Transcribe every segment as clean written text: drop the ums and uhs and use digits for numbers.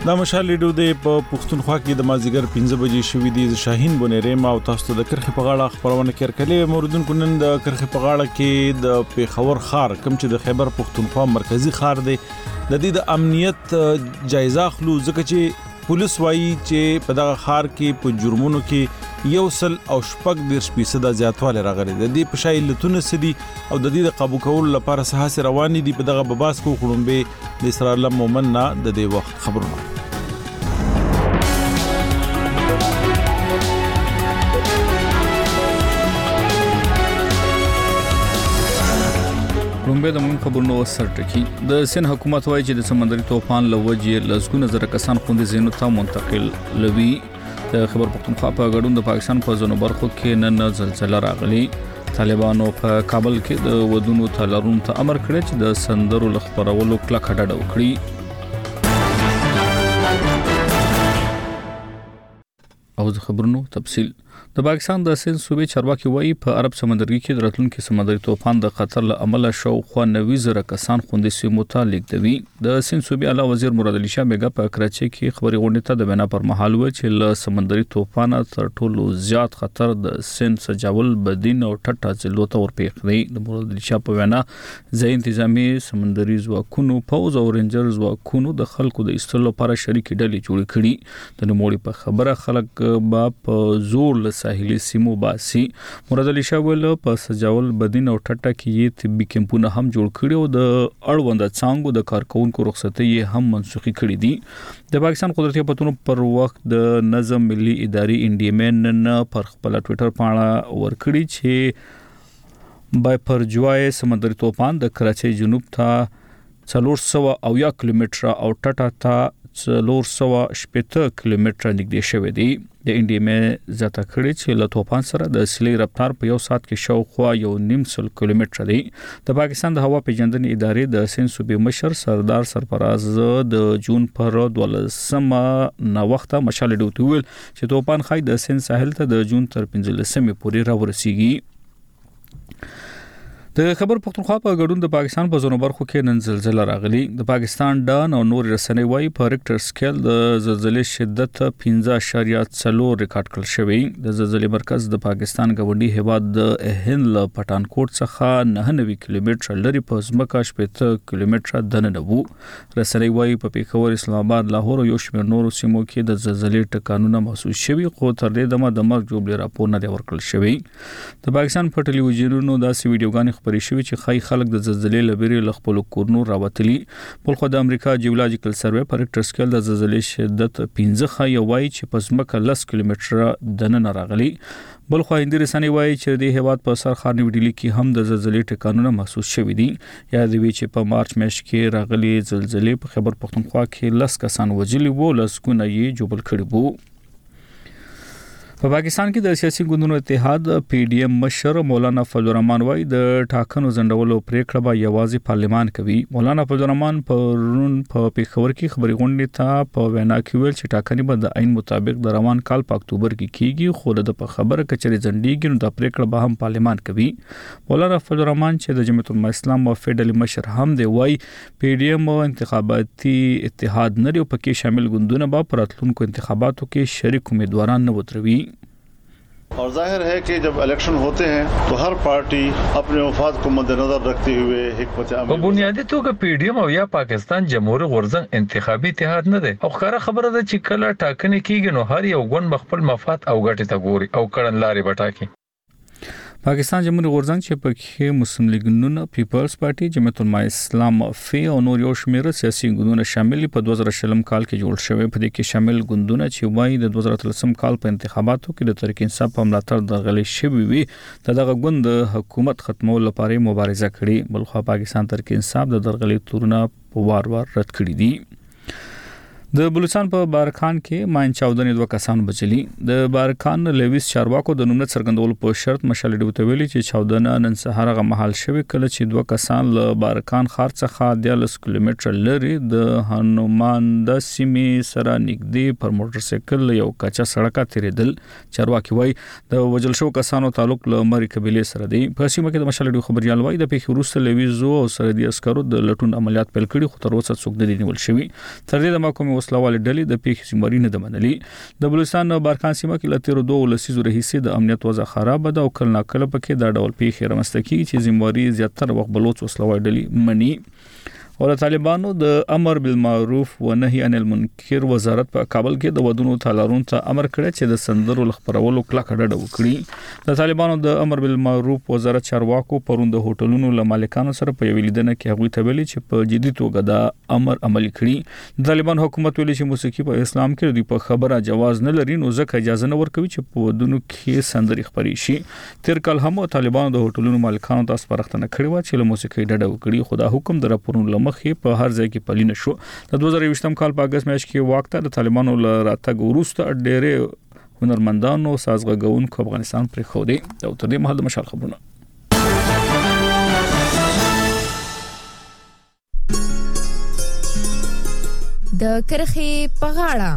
دا مشال لیډو د پښتونخوا کې د مازیګر 15 بجې شوې دي شاهین بونېره ما او تاسو د کرخې په غاړه خبرونه کړکلې موردونکو نن د کرخې په غاړه کې د پیښور ښار کوم چې د خیبر پښتونخوا مرکزی ښار دی د دې د امنیت جایزه خلو ځکه چې پولیس وایي چې په دغه ښار کې په جرمونو کې 1.8% زیاتوالی راغلی د دې په شای لتون سدي او د دې د قابو کولو لپاره سهاسي رواني دي په دغه بباس کو خړومبه د اسرار الله مومن نه د دې وخت خبرونه رومبه د مون خبرونو سرټکی د سن حکومت وایي چې د سمندري طوفان لوجې لزګونه زره کسان خوندې زینو ته منتقل لوي د خبر پښتونخوا په غړون د پاکستان په ځینو برخو کې نن زلزلہ راغلی طالبانو په کابل کې د ودونو تلرون ته امر کړی چې د سندرو لخبرولو کلک هډه وکړي او د خبرونو تفصیل د پاکستان د سند صوبې چارواکي وایي په عرب سمندرګي کې د راتلونکو سمندري طوفان د خطر له امله شاوخوا 90 زره کسان خوندې سیمو ته لیږدوي د سند صوبې اعلی وزیر مراد علي شاه بیګا په کراچۍ کې خبري غونډه ته د بنا پر مهال و چې له سمندري طوفان تر ټولو زیات خطر د سند سجاول بدین او ټټا ضلعو ته ورپېښ دی د مراد علي شاه په وینا ځای انتظامی سمندري ځواکونو پوز او رینجر ځواکونو د خلکو د استلو لپاره شریک ډلې جوړ کړي د نوموړي په خبره خلک با په زور ساحلي سیمو باسي مراد علي شاه ول په سجاول بدین او ټټا کې طبي کیمپونه هم جوړ کړي او د اړوند څنګه د کارکونکو رخصتي هم منسوخي کړي دي د پاکستان قدرتي پتون پر وخت د نظم ملي اداري انډیمن نه پر خپل ټوئیټر پاڼه ورکړي چې بای پرجوای سمندري طوفان د کراچۍ جنوب ته 400 کیلومتره او ټټا ته 480 کیلومتره نږدې شوی دی د انډیمه زیاته کړي چې له طوفان سره د سلی رفتار په یو ساعت کې شاوخوا 1.5 کیلومتره دی د پاکستان د هوا پیژندنې ادارې د سند صوبې مشر سردار سرفراز د جون پر 12 نو وخت مشال ډوټ ویل چې طوفان خای د سند ساحل ته د جون تر 15 پورې راورسیږي د خبر پښتونخوا په غړون د پاکستان په ځینو برخو کې نن زلزلہ راغلی د پاکستان ډان او نور رسنۍ وایي په ریکټر سکیل د زلزلې شدت 15.4 ریکارډ کړل شوی د زلزلې مرکز د پاکستان غونډي هیواد د هند له پټانکوټ څخه 99 کیلومتره لري په ځمکه 80 کیلومتره دننه وو رسنۍ وایي په پیښور اسلام آباد لاهور او یو شمېر نورو سیمو کې د زلزلې ټکانونه محسوس شوي خو تر دې دمه د مرګ جوړ راپور نه ورکړل شوی د پاکستان په ټلویزیونونو داسې ویډیوګانې خبرې شوې چې خای خلک د زلزلې لبري لخپل کورنو راوتلي بلخو د امریکا جیولوجیکل سروې پر ریکټر سکیل د زلزلې شدت 15 خای وایي چې په ځمکه 10 کیلومتره دننه راغلي بلخو هندي رسنۍ وایي چې د هیواد په سر خارنی ویډیلی کې هم د زلزلې ټکانونه محسوس شوي دي یا د وی چې په مارچ میاشت کې راغلي زلزلې په خبر پښتونخوا کې 10 کسان وژلي وو لسګونه یې جوړ کړي وو په پاکستان کې د سیاسي ګوندونو اتحاد پی ډی ایم مشر مولانا فضل الرحمن وایي د ټاکنو ځنډولو پریکړه به یوازې پارلیمان کوي مولانا فضل الرحمن پرون په پیښور کې خبري غونډې ته په وینا کې ویل چې ټاکنې به د عین مطابق د روان کال په اکتوبر کې کیږي خو د په خبره کچري ځنډيږي نو د پریکړه به هم پارلیمان کوي مولانا فضل الرحمن چې د جمعیت الاسلام او فیډرل مشر هم دی وایي پی ډی ایم انتخاباتي اتحاد نه لري او پکې شامل ګوندونه به پراتلونکو انتخاباتو کې شریک امیدواران نه وتروي और जाहिर है कि जब इलेक्शन होते हैं तो हर पार्टी अपने मफाद को मद्देनजर रखते हुए हिकमत अमली په بنیادی توګه پی ډی ایم او یا پاکستان جمهوریت غورځنګ انتخابي اتحاد نه دی او ښکاره خبره ده چې کله ټاکنې کیږي نو هر یو ګوند خپل مفاد او ګټې ته ګوري او کړنلارې بټاکي پاکستان جمهوریت غورځنګ چې پکې مسلم لیگ نون پیپلز پارټي جمعیت الاسلام فی او نور یو شمېر سیاسي ګوندونه شامل په 2020 کال کې جوړ شوی په دې کې شامل ګوندونه چې وایي د 2013 کال په انتخاباتو کې د تحریک انصاف په ملاتړ د غلي شوی وي دغه ګوند حکومت ختمولو لپاره مبارزه کړې بلخو پاکستان تحریک انصاف د درغلي تورونه په وار رد کړی دي د بلوچستان په بارکان کې ماین چاودنې دوه کسان بچلي د بارکان لویس چارواکو د نومنه څرګندولو په شرط مشال ډیوته ویلي چې چاودنه نن سهار غو محل شوی کله چې دوه کسان له بارکان خار څخه 10 کیلومتر لري د هنومان د سیمې سره نږدې پر موټر سایکل یو کچا سړک تیریدل چارواکي وای د وجل شو کسانو تعلق له مری قبيله سره دی په سیمه کې د مشال ډیو خبريال وای د پیښ روسته لویزو او سردي عسکرو د لټون عملیات پیل کړي خو تر اوسه څوک د نیول شوی تر دې د محکمې وسلوال ډلې د پیښې ذمہواری نه منلي. د بلوچستان بارکان سیمه کې له 13 لسیزو راهیسې د امنیت وضع خراب ده او کله ناکله پکې دا ډول پیښې رامنځته کیږي چې ذمہواری زیاتره وخت بلوچ وسلوال ډلې مني. او د طالبانو د امر بالمعروف و نهي عن المنکر وزارت په کابل کې د ودونو تالارون ته امر کړی چې د سندرو لخبرولو کلک ډډه وکړي. د طالبانو د امر بالمعروف وزارت چارواکو پروند د هوټلونو له مالکانو سره په یوه لیدنه کې هغوی ته ویلي چې په جدي توګه د امر عملي کړي. د طالبان حکومت ویلي چې موسیقي په اسلام کې د په خبره جواز نه لري، نو ځکه اجازه نه ورکوي چې په ودونو کې سندري خبري شي. تیر کال هم طالبانو د هوټلونو مالکانو ته سپارښتنه کړې و چې له موسیقي ډډه وکړي، خو دا حکم د راپورونو لمخې په هر ځای کې پلی نه شو. د 2020 کال په اگست میاشت کې واک ته د طالبانو له راتګ وروسته ډېرې هنرمندانو سازغږونکو افغانستان پرې خو دی. او تر دې مهال د مشال خبرونه د کرخي په غاړه.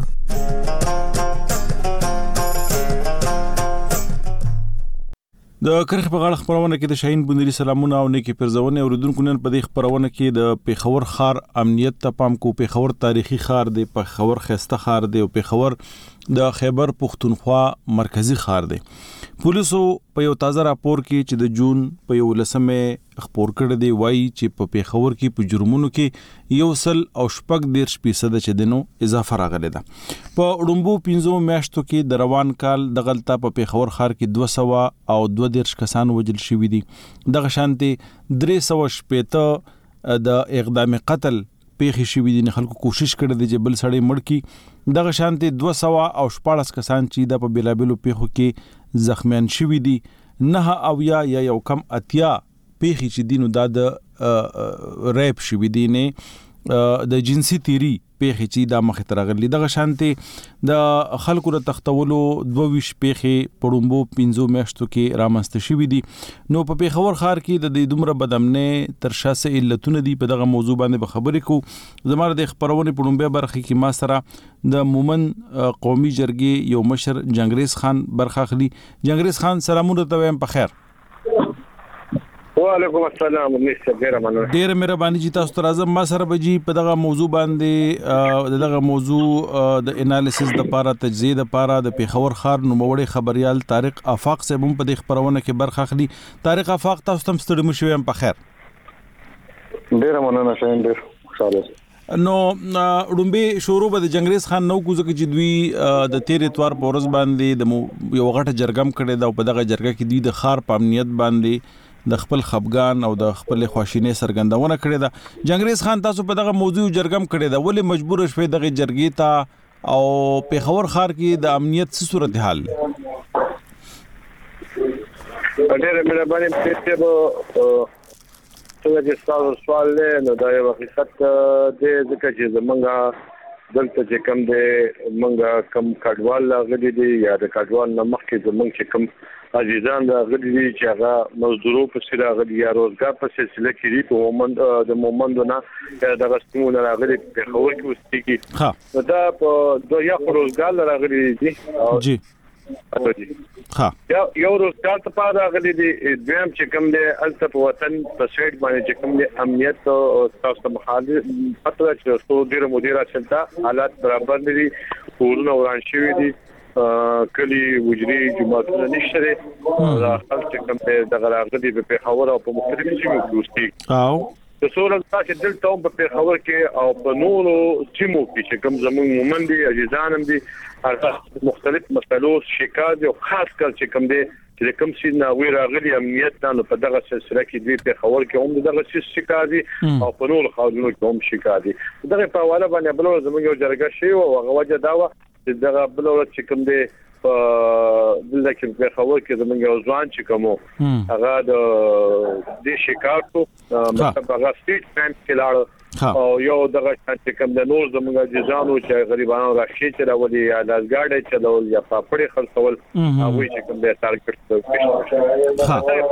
د کرخ په غاړه خبرونه کې د شاهین بندري سلامونه او نیکی پرزونه اوریدونکو نن په دې خبرونه کې د پیښور ښار امنیت ته پام کو. پیښور تاریخي ښار دی، پیښور خسته ښار دی او پیښور د خیبر پختونخوا مرکزی ښار دی. پولیسو په یو تازه راپور کې چې د جون په 11مه خبر کړی دی وایي چې په پیښور کې په جرمونو کې 1.8% چې دنو اضافه راغلی ده. په وړومبو 15 میاشتو کې د روان کال د غلطه په پیښور ښار کې 222 کسان وژل شوي دي. دغه شانتي 380 د اقدام قتل پیښې شوي دي. خلکو کوشش کړی دی چې بل سړی مړ کړي. دغه شانتي 214 کسان چې د په بلابلو پیښو کې زخمیان شوي دي. 9 یا یو کم 80 پیښې چې دینو د ریپ شوي دي، نه د جنسي تیری پیښې چې د مخه ترغلي. دغه شانتي د خلکو ر تختولو 22 پیښې پړومبو 15 میاشتو کې رامنځته شوي دي. نو په پیښور ښار کې د دومره بدامنه تر شاسه علتونه دي. په دغه موضوع باندې خبرې کو. زموږ د خبرونه پړومبه برخه کې ما سره د مومن قومي جرګې یو مشر جنگریز خان برخه اخلي. جنگریز خان سلامونه ته وایم په خیر. وعلیکم السلام. ډېر مهرباني چې تاسو ته راځم. ما سره بجی په دغه موضوع باندې دغه موضوع د انالیسس د لپاره تجزیه د لپاره د پیښور ښار نوموړی خبريال طارق افاق صاحب هم په دې خبرونه کې برخه اخلي. طارق افاق تاسو تم ستړي مو شوم په خیر. ډېر مننه شاین، ډېر خوشاله. نو وړومبه شروع به د جنگریز خان نو کوزه کې چې دوی د 13 اتوار په ورځ باندې د یو غټه جرګم کړي دا په دغه جرګه کې دوی د ښار په امنیت باندې د خپل خفګان او د خپل خواشینې سرګندونه کړې ده. جنگریز خان تاسو په دغه موضوع جرګم کړی دا ولې مجبور شوي دغه جرګې ته او پیښور ښار کې د امنیت څه صورتحال؟ ډېر مهرباني ته چې تاسو سوال له دا یو حقیقت دی ځکه چې زمونږ دلته چې کوم دی مونږ کم کډوال غړي دي یا د کډوال نه مخکې زمونږ چې کوم عزیزان غړي دي چې هغه مزدورو په سره غړي یا روزګار په سلسله کې دي په مومند د مومندونه د غستمونه راغلي په خور کې وستېږي. ها دا په یا روزګار راغلي دي جی ها یو روزګار ته پاره راغلي دي. دویم چې کوم دی الته په وطن په سیټ باندې چې کوم دی امنیت او تاسو مخالف پته چې څو ډیر مدیره چلتا حالات برابر دي، کورونه وران شوي دي، کلی وجري جماعتونه نشته. دا خلک کوم د غراغدي په پیښور او په مختلفو سیمو کې اوسېږي. د څوره چې دلته هم په پیښور کې او په نورو سیمو کې چې کوم زموږ مومندي عزیزان هم دي هغه مختلف مسلو شکایت او خاص کر چې کوم دي چې کوم سي نه وی راغلي امنیت نه په دغه سلسله کې دوی په خبر کې هم دغه سي شکایت او په نور خاورونو کې هم شکایت. دغه په حواله باندې بل زموږ یو جرګه شي او هغه وجه دا و چې دغه بل چې کوم دي دلته کې په خبر کې زموږ یو ځوان چې کوم هغه د دې شکایتو مطلب هغه سټیټ بانک کې لاړ او یو دغه چې کوم د نور زموږ عزیزانو چې غریبانو راشي چې راولي یا لازګاډي چلول یا پاپړې خرڅول هغه چې کوم د ټارګټ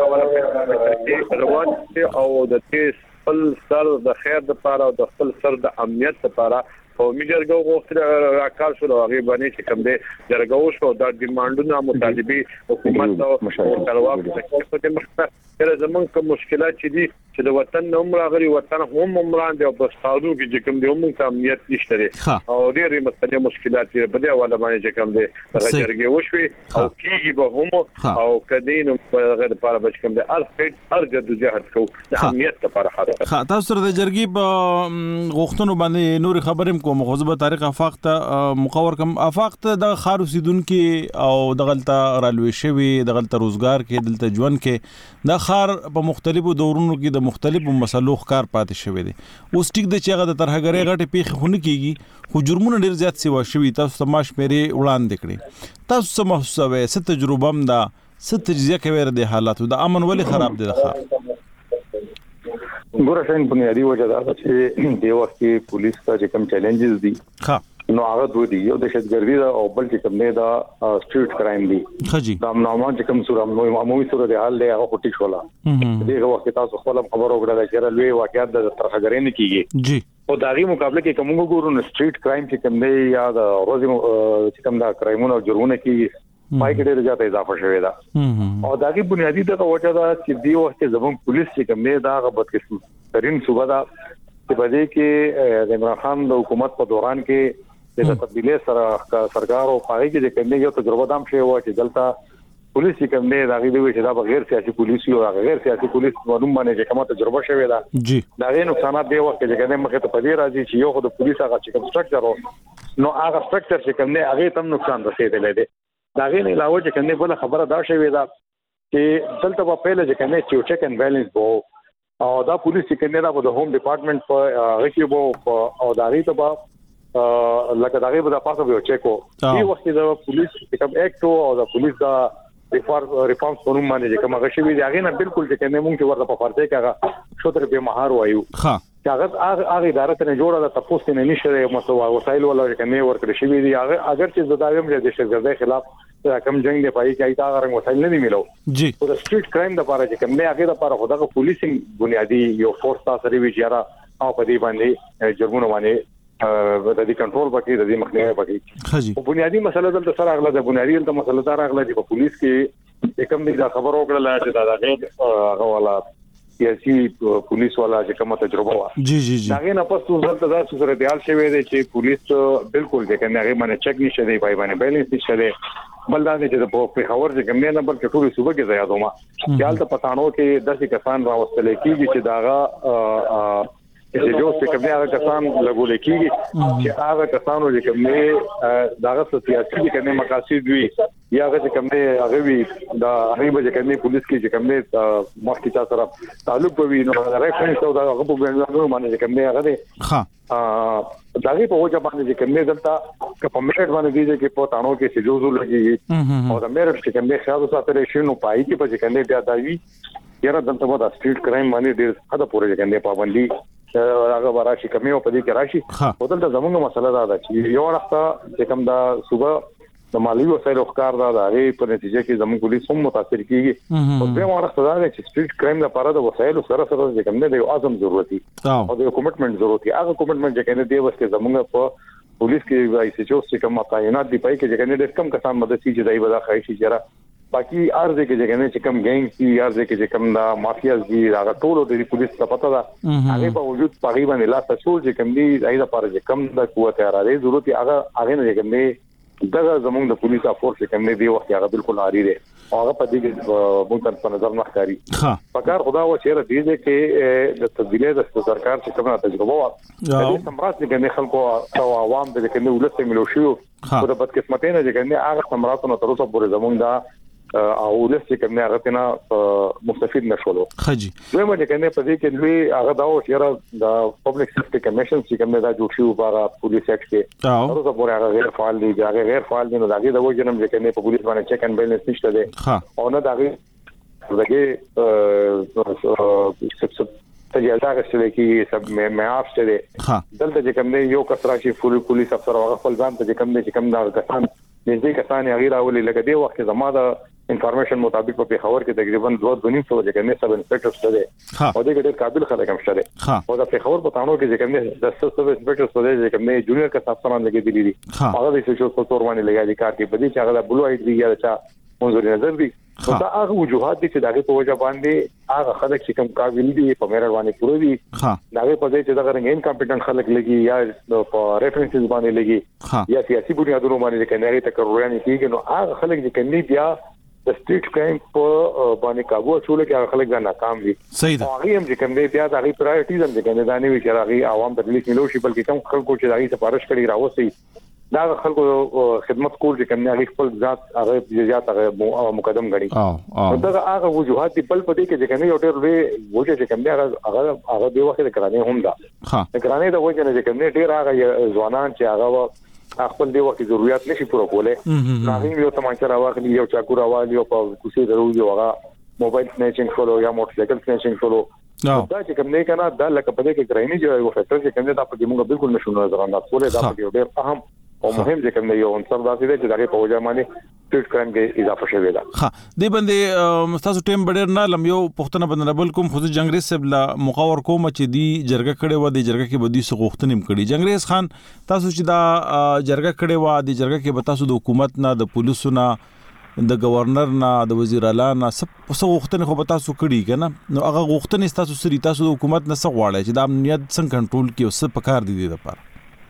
روان او د دې خپل سر د خیر لپاره او د خپل سر د امنیت لپاره او میجرګو غوښتل راکار شو هغه باندې چې کوم دې جرګو شو د ډیماندونو مطالبه حکومت او مشاورت کارواک په دې مخه کله زمونږ کوم مشکلات چې د وطن نوم راغلي وطن هم عمران دی او په ستاسو کې چې کوم دی هم امنیت نشته او ډېرې مسلې مشکلات په دې حواله باندې چې کوم دی راځي وشوي او کیږي به هم او کدين په غیر لپاره بچ کوم دی هر جدوجہد کو د امنیت لپاره خاطر تاسو سره د جرګي په غوښتنو باندې نور خبرم کوم خوځبه تاریخ افاق ته مقور کوم افاق ته د خار اوسیدونکو او د غلطه رالوي شوی د غلطه روزګار کې دلته ژوند کې د خار په مختلفو دورونو کې د مختلفو مسلو ښکار پاتې شوی دي اوس ټیک د چېغه د ترهګرۍ غټه پیخ خونه کیږي خو جرمونه ډیر زیات سیوا شوی تاسو سماش مېری وړاندې کړی تاسو سم محسوسه ست تجربه هم دا ست تجزیه کوي د حالاتو د امن ولې خراب دي د خار ګوره څنګه بنیادی وجه دا چې د وخت کې پولیس ته چې کوم چیلنجز دي نو هغه دوی دي یو د دهشتګردي دا او بل چې کوم نه دا سټریټ کرایم دي دا نامه چې کوم صورت عمومي صورت حال له هغه پټی شولا دغه وخت تاسو خپل خبرو وکړه چې لوی واقعیت د ترهګرۍ نه کیږي جی او داغي مقابله کې کومو ګورو نو سټریټ کرایم چې کوم نه یا د روزي چې کوم دا کرایمونه او جرمونه کیږي پای کې ډېر زیات اضافه شوی دا او داغي بنیادی د وجه دا چې دی وخت زمون پولیس چې کوم نه دا غبط قسم ترين صوبه دا چې بده کې د عمران خان د حکومت په دوران کې د تبدیلی سره سرکار او پای کې د کومې یو تجربه دام شوی و چې دلته پولیس کوم نه راغلی وي چې دا بغیر سیاسي پولیس یو غیر سیاسي پولیس معلوم باندې چې کومه تجربه شوی دا جی دا غي نقصانات دی وخت چې کومه مخه ته پدې راځي چې یو خو د پولیس هغه چې کوم سټرکچر نو هغه سټرکچر چې کوم نه هغه تم نقصان رسیدلی دی دا غي نه علاوه چې کومه بل خبره دا شوی دا چې دلته په پیله چې کومه چې چیک اند بیلنس وو او دا پولیس چې کومه دا د هوم ډپارټمنټ په هغه کې وو او دا غي ته لکه دا غي په تاسو به چیک وو دی وخت د پولیس کوم اکټ او د پولیس دا ریفارمز په نوم باندې کوم غشي وی هغه نه بالکل چې کومه مونږ ورته په فرض کې هغه شوتر به مهار وایو ها هغه اداره ته جوړه د تاسو نه نشي مسو وسایل ولا کومه ورکړي شي دی هغه اگر چې زدایم د دهشتګردۍ خلاف کم جنگ دی پای کې ایتا غره وسایل نه ملو جی او د سټریټ کرایم د لپاره چې کوم نه هغه د لپاره خدای پولیسینګ بنیادی یو فورس تاسو ری ویچاره او په دې باندې جرمونه باندې د دې کنټرول پکې د دې مخنیوي پکې او بنیادی مسله دلته سره اغله د بنیادی د مسله دار اغله چې په پولیس کې کوم دي دا خبر وکړه چې دا غیر هغه والا سیاسي پولیس والا چې کومه تجربه وا جی جی جی هغه نه پس دلته دا سره دیال شوی دی چې پولیس بالکل د کنه هغه باندې چک نشي دی پای باندې بیلنس نشي دی بل دا چې په خبر چې کوم نه بلکې ټول صوبه کې زیاتوما خیال ته پټانو کې 10 کسان راوستل کېږي چې داغه چې جو څه کومه هغه کسان لګول کېږي چې هغه کسانو چې کومه داغه سیاسي کومه مقاصد وي یا هغه چې کومه هغه وي دا هغه به کومه پولیس کې چې کومه مخکې چا سره تعلق وي نو ریفرنس او دا هغه په باندې کومه هغه دي ها داغه په وجه باندې چې کومه دلته په میرټ باندې دي چې په تانو کې سجوزو لګي او دا میرټ چې کومه خیال ساتل شي نو پای کې په کومه بیا داوی یاره دلته مو دا سټریټ کرایم باندې ډېر حدا پورې کومه پابندي هغه وراشي کمی او په دې کې راشي او دلته زموږ مسله دا ده چې یو وخت چې کوم دا صبح د مالی وسایلو ښکار دا غي په نتیجه کې زموږ پولیس هم متاثر کیږي او به وخت دا چې سټریټ کرایم لپاره د وسایلو سره چې کوم نه دی اعظم ضرورت دي او د کمټمنټ ضرورت دي هغه کمټمنټ چې کنه دی وسته زموږ په پولیس کې وایي چې کوم تعینات دی پای کې چې کنه د کم کسان مدد شي چې دای ودا خایشي چې باقي ارزه کې چې کنه چې کم ګینګ دي ارزه کې چې کم دا مافیاز دي هغه ټول د پولیس ته پته ده هغه په وجود تقریبا لا تاسو چې کم دي دایره پر چې کم د قوت اراده ضرورت هغه نه کوم دغه زموږ د پولیس افورس کوم نه دی وخت هغه بالکل عاری دی هغه په دې کې مونږ په نظر نه ښکاری فکر خدا و چې راځي چې د تبدیلی د سرکار چې کومه تجربه و د سمرات کې خلکو او عوام د کې ولست ملو شو او د بدقسمتۍ نه چې هغه سمراتونو تر اوسه پورې زموږ دا او ولست کوم نه هغه نه مستفید نشولو خجی زه مې کنه په دې کې لوی هغه دا و چې د پبلک سیفټي کمیشن چې کوم دا جوړ شو په پولیس اکټ کې تر اوسه پورې هغه غیر فعال دي هغه غیر فعال دي نو دغه د وجه نم چې کنه په پولیس باندې چک اند بیلنس نشته دي او نه دغه تجارت غشل کې سب معاف شه دي دلته چې کوم یو کسرا چې پولیس افسر هغه خپل ځان ته چې کوم دا کسان دې کسان غیر اولي لکه دی وخت زما دا انفارمیشن مطابق په خبر کې تقریبا 2.5 سو چې کنه سب انسپکټر شته او دغه ډېر قابل خلک هم شته او دا په خبر پټانو کې چې کنه د سب انسپکټر شته چې کنه جونیئر کا افسران لګي دي هغه د سوشل سپورټ باندې لګي کار کې بدی چې هغه بلو اید دی یا چې منظور نظر دی دا هغه وجوهات دي چې دغه په وجه باندې هغه خلک چې کوم قابل دي په مېرر باندې پوره دي دا په دې چې دا غره انکمپټنټ خلک لګي یا په ریفرنسز باندې لګي یا سیاسي بنیادونو باندې کې نه تکروران کیږي نو هغه خلک چې کني بیا د سټریټ کرایم په باندې کابو چول کې هغه خلک دا ناکام دي صحیح ده هغه هم چې کوم دی بیا د هغه پرایورټیز هم چې کنه دا نه وی چې هغه عوام ته لیک ملو شي بلکې کوم خلکو چې هغه سفارش کړي راوځي دا خلکو خدمت کول چې کوم هغه خپل ذات هغه زیات هغه مقدم غړي دا هغه وجوهات په بل پدې کې چې کنه یو ډېر وی وجه چې کوم هغه دی وخت کرانه هم دا کرانه دا وجه نه چې کوم ډېر هغه ځوانان چې هغه خپل دی وخت ضرورت نشي پوره کولای هغه یو تمانچه راوخلی یو چاکو راوالي او په کوڅې درو یو هغه موبایل سنیچینګ فولو یا موټر سایکل سنیچینګ فولو دا چې کوم نه کنه دا لکه په دې کې کرایمي جو یو فیکټر چې کوم دا په دې موږ بالکل نشو نظر انداز کولای دا په ډېر اهم او مهم چې کوم یو عنصر دا چې دغه په وجه باندې سټریټ کرایم کې اضافه شوی دا دې باندې مستاسو ټیم ډېر نه لم یو پښتنه بندربل کوم خو جنگریز صاحب لا مقاور کوم چې دی جرګه کړي و دی جرګه کې بدی سغوښتنیم کړي جنگریز خان تاسو چې دا جرګه کړي و دی جرګه کې به تاسو د حکومت نه د پولیسو نه د گورنر نه د وزیر اعلی نه څه غوښتنې خو به تاسو کړي کنه نو هغه غوښتنې تاسو سری تاسو د حکومت نه څه غواړئ چې د امنیت څنګه کنټرول کړي او څه پکار دي د لپاره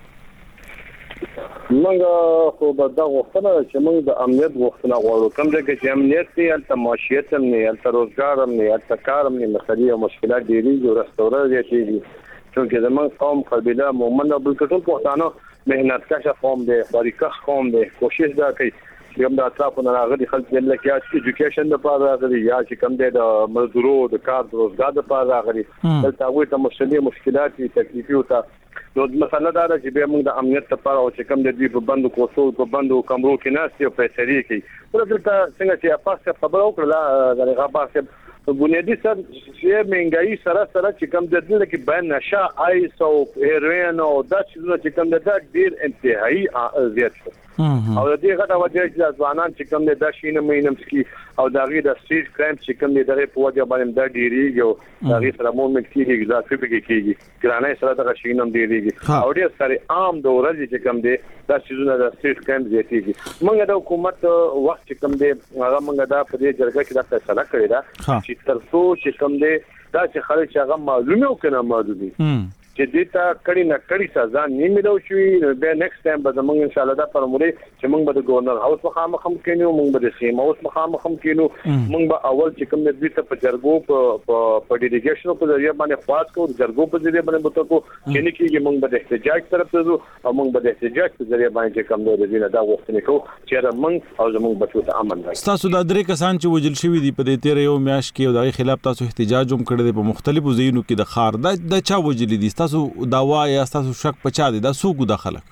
موږ خو به دا غوښتنه چې موږ د امنیت غوښتنه غواړو کوم ځای چې امنیت دی البته معیشت هم نه البته روزګار هم نه البته کار هم نه مسلې او مشکلات ډېری او رستوران دي چې زموږ قوم قبيله مومن او بل ټول پښتانه مهنت کشه قوم دی باریکه قوم دی کوشش دا کوي چې هم د اطرافو نه راغلي خلک د لکه ایجوکیشن لپاره راغلي یا چې کوم دی د مزدورو د کار د روزګار لپاره راغلي دلته هغوی ته مشکلات تکلیفي او نو مثلا دا چې به موږ د امنیت لپاره او چې کوم د دې په بندو کوڅو په بندو کمرو کې ناست یو فیصله کوي ورته څنګه چې تاسو خبر وکړه د غابه بنیادی سر چې منګای سره چې کوم د دې کې بیان نشه آیس او هیروین او دا چې کوم د ډیر انتهایی زیات شو او د دې غټه وجه چې ځوانان چې کوم د شینه مینم سکی او د غي د سټریټ کرایم چې کوم د په وجه باندې د ډیریږي او د غي سره مومنت کیږي ځکه کیږي ګرانه سره د شینم ډیریږي او ډیر سره عام د ورځې چې کوم دی د سيزونه د سټریټ کرایم زیاتېږي موږ د حکومت وخت چې کوم دی هغه موږ دا په دې جرګه کې د فیصله کړی دا چې ترڅو چې کوم دی دا چې خلک هغه معلومه او کنه معلومي چې دې ته کړي نه کړي سزا نه ملو شي به نیکسټ ټایم به موږ ان شاء الله دا فرمولې چې موږ به د گورنر هاوس مخامخ هم کینو موږ به د سیم هاوس مخامخ هم کینو موږ به اول چې کوم دې ته په جرګو په ډیلیګیشن په ذریعہ باندې خواص کوو جرګو په ذریعہ باندې بوته کو چې نه کیږي موږ به د احتجاج طرف ته ځو او موږ به د احتجاج په ذریعہ باندې کوم دې دا وختونه کو چې موږ او زموږ بچو ته امن راځي تاسو د درې کسان چې وجل شوی دي په دې تیر یو میاش کې او دغه خلاف تاسو احتجاج هم کړی په مختلفو ځایونو کې د خار د چا وجل دي تاسو داوا یا تاسو شک پچا دي دا څوک د خلک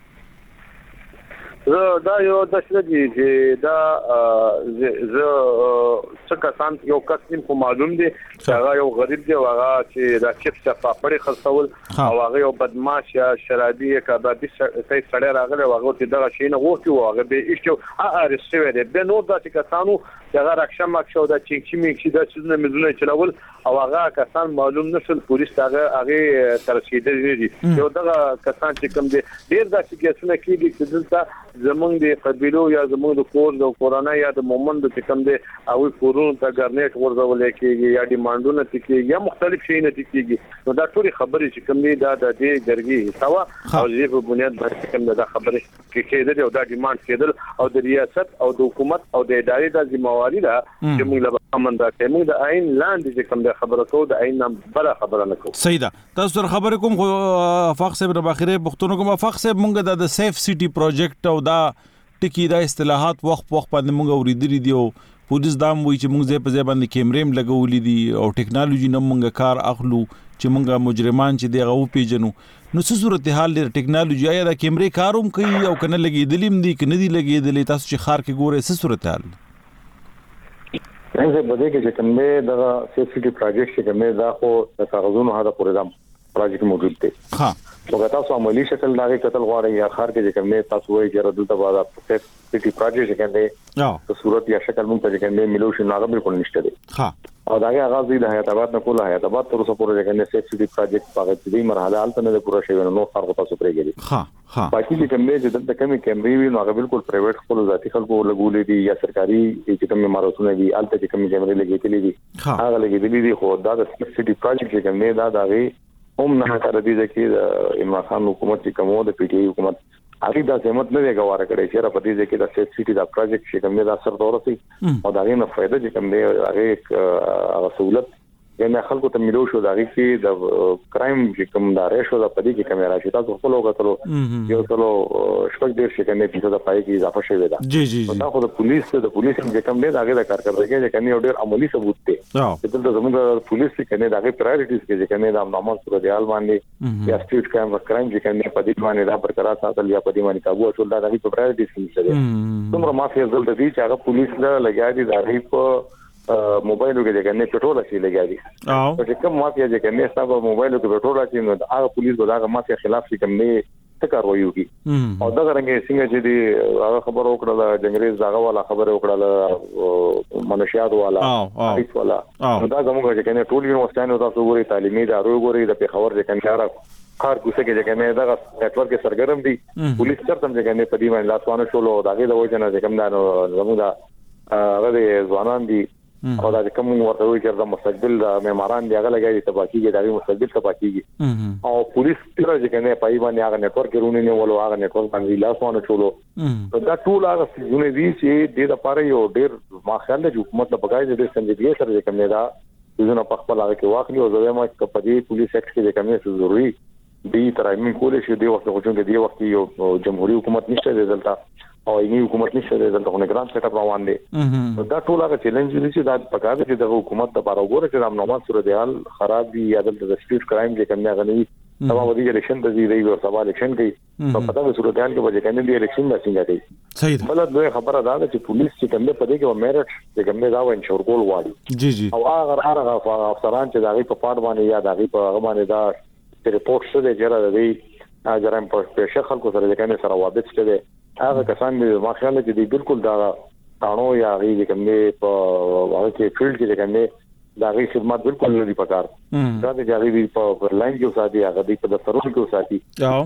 دا یو د شګي چې دا ز څه کسان یو کس په معلوم دي هغه یو غریب دی هغه چې دا چپس پاپړې خرڅول او هغه یو بدمعاش یا شرابي کبابي سړی راغلی هغه چې دا شي نه وو هغه به ایشو ارسته دی به نو دا چې کسانو هغه راکشم ماکشو دا چې میکشي دا چې مزونه چلول او هغه کسان معلوم نشول پولیس هغه ترسیدل دي یو دا کسان چې کوم دي ډیر دا چې کیسونه کیږي چې دلته زمونږ د قبيلو یا زمونږ د کور د کورانه یا د مومند د کوم دي او کورونو ته ګرنیټ ورزول کېږي یا ډیمانډونه کېږي یا مختلف شي نه کېږي نو دا ټول خبرې چې کوم دي دا د دې جرګي سوا او دې په بنیاد باندې کوم دا خبرې کې کېدل او دا ډیماند کېدل او د ریاست او د حکومت او د ادارې د ذمہواری ده چې موږ له امن دا کوم د عین لاندې چې کوم د خبره کو د عین نه بل خبره نه کو صحیح ده تاسو سره خبرې کوم خو افاق صاحب د باخره پښتون کوم افاق صاحب موږ د سیف سټي پروجیکټ او دا ټکی دا اصطلاحات وخت باندې موږ اوریدلې دي او پولیس دا وایي چې موږ په ځای باندې کیمرې لګولې دي او ټیکنالوژي نه موږ کار اخلو چې موږ مجرمان چې دی غو پیژنو نو څه صورتحال لري ټیکنالوژي یا د کیمرې کاروم کوي او کنه لګېدلې دي کنه دي لګېدلې تاسو چې خار کې ګوره څه صورتحال څنګه بده کې چې کومه دا سیفټي پروجیکټ چې کومه دا خو د کاغذونو هدا پروګرام پروجیکټ موجود دی ها وګورئ تاسو عملی شکل دغه قتل غواړي یا خار کې چې کومه تاسو وایي چې ردل ته بعد سیفټي پروجیکټ کې کنده په صورت یا شکل مونږ ته چې کومه ملوشن هغه بالکل نشته دی ها او داګه آغاز دی د حیات آباد نه کوله حیات آباد تر اوسه پورې کنه سیفټي پروجیکټ په دې مرحله حالت نه پوره شوی نو فرق تاسو پرېږي. ها باقي چې کوم چې د کمی کیمرې وي نو هغه بالکل پرایویټ خپل ذاتي خلکو لګولې دي یا سرکاري چې کوم ماراتونه دي الته چې کوم کیمرې لګېدلې دي هغه لګېدلې دي خو دا د سیفټي پروجیکټ چې کوم نه دا دغه هم نه کار دي چې عمران خان حکومت چې کومه د پی ټی آی حکومت هغه د سمت نه غواړي کړي چې را پدې کې د سیفټي دا پروجیکټ چې کوم نه د اثر دورتي او دا غي نه فائدہ چې کوم نه هغه سہولت یعنی خلکو ته ملو شو دا غي چې د کرایم چې کوم دا ریشو د پدې کې کیمرا شي تاسو خپل وګورئ یو څلو شپږ ډیر شي کنه چې دا پای کې اضافه شوی دا جی دا خو د پولیس چې کوم نه دا غي د کارکړدګي چې کنه ډیر عملی ثبوت دی چې دلته زموږ پولیس چې کنه دا غي پرایورټیز کې چې کنه د نامه صورتحال باندې یا سټریټ کرایم چې کنه پدې باندې دا برقرار ساتل یا پدې باندې قابو اچول دا غي پرایورټیز کې څومره مافیا زل د دې چې هغه پولیس له لګیا دي دا غي په موبایلو کې د کنه پټرول شي لګیاري او چې کوم مافیا چې کنه ستاسو موبایلو کې پټرول شي نو هغه پولیس به دا مافیا خلاف شي کوم نه تکاروي وي او دا څنګه څنګه چې دی هغه خبر وکړه د انګريز داغه والا خبر وکړه منشيات والا هیڅ والا دا زموږ چې کنه ټول یونیورسيټانو تاسو ګوري تعلیمي ادارو ګوري د پیښور چې کنه خار کوڅه کې چې کنه دا نتورک سرګرم دي پولیس چرته چې کنه په دې باندې لاسوانه شولو داغه د وجنه چې کوم دا زموږ هغه ځوانان دي او دا کوم ورته وي چې د مستقبل معماران دی هغه لګایي تباکیږي دا مستقبل تباکیږي او پولیس تر چې کنه پای باندې هغه نتورک رونه نه ولو هغه نتورک باندې لاسونه چولو دا ټول هغه څه دي چې د لپاره یو ډیر ما خیال د حکومت په بګای د سنجیدګۍ سره کوم نه دا ځنه په خپل هغه کې واخلي او زما په دې پولیس اکټ کې کوم څه ضروري دی ترامین کولې شي دی وخت غوښتل دی وخت یو جمهوریت حکومت نشته دلته او یې حکومت نشته دلته خو نه ګران سیټ اپ روان دي دا ټول هغه چیلنج دي چې دا پکاره چې د حکومت د بار وګوره چې د نامه صورتحال خراب دي یا د سټریټ کرایم چې کومه غنوي دا ودی الیکشن د دې یو سوال الیکشن کوي په پتا د صورتحال کې وجه کنه دی الیکشن د څنګه کوي صحیح ده بل دوی خبره ده چې پولیس چې کومه پدې کې میرټ چې کومه دا و انشور کول واړي جی او هغه افسران چې داغي په پاډ باندې یا داغي په هغه باندې دا ریپورت شته چې را دی جرایم په پیښه خلکو سره کنه سره وابط شته هغه کسان د ماخاله چې دی بالکل دا قانون یا غي کومه په هغه کې فیلډ کې کومه دا غي خدمات بالکل نه دی پکار دا د جاري په لاین کې ساتي هغه د دفترونو کې ساتي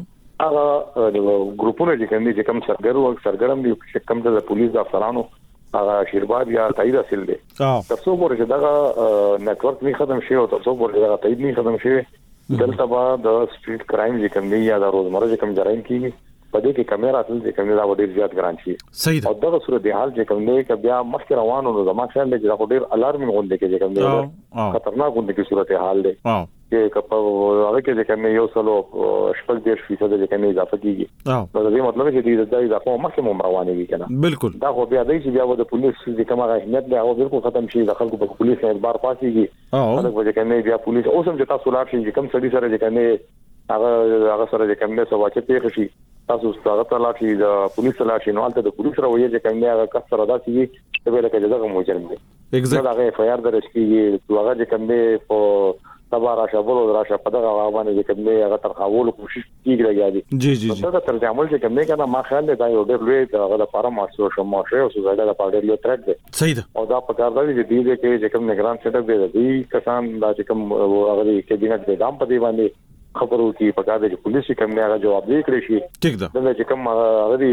هغه ګروپونه چې کوم سرګرم دي چې کوم د پولیس افسرانو هغه شیرباد یا تایید حاصل دي تاسو ګورئ چې دا نتورک نه ختم شي او تاسو ګورئ چې دا تایید نه ختم شي دلته به د سټریټ کرایم چې کوم دی یا د روزمره چې کوم جرایم کیږي په دې کې کیمرا تل چې کوم دا ډیر زیات ګران شي صحیح او دغه صورتحال چې کوم دی ک بیا مخکې روانو نو زما خیال دی چې دا ډیر الارمینګ غونډه کې کوم دی خطرناک غونډه کې صورتحال دی چې کپا هغه کې چې کوم یو سلو شپږ ډیر فیصد چې کوم اضافه کیږي نو دا مطلب چې دې د اضافه مخکې روانه وي کنه بالکل دا خو بیا دی چې بیا د پولیس چې کومه اهمیت دی او بالکل ختم شي د خلکو په پولیس اعتبار پاتېږي هغه وجه کنه بیا پولیس اوسم چې تاسو لاړ شئ چې کوم سړي سره چې کنه هغه سره چې کوم څه واچې پیښ شي تاسو ستاره تلاټي د پولیس تلاټي نو البته د پولیس راوي چې کوم هغه کس سره داسي چې به لکه دغه مجرم دی ایگزیکټلی هغه اف آی آر درش کیږي هغه چې کوم دی په تبا راشه بولو راشه په دغه باندې چې کوم دی هغه ترخاول کوشش کیږي راځي جی جی دا ترجمه چې کوم دی کنه ما خیال دی دا یو ډېر لوی هغه لپاره ماسو شو ماشه او زړه لپاره ډېر یو ترټ دی صحیح ده او دا په کار دی چې دې کې چې کوم نگران سیټ اپ دی کسان دا چې کوم هغه کابینټ د دام په دی باندې خبرو کې پکاره چې پولیس کوم نه هغه جواب دی کړی شي ټیک ده دا چې کوم هغه دی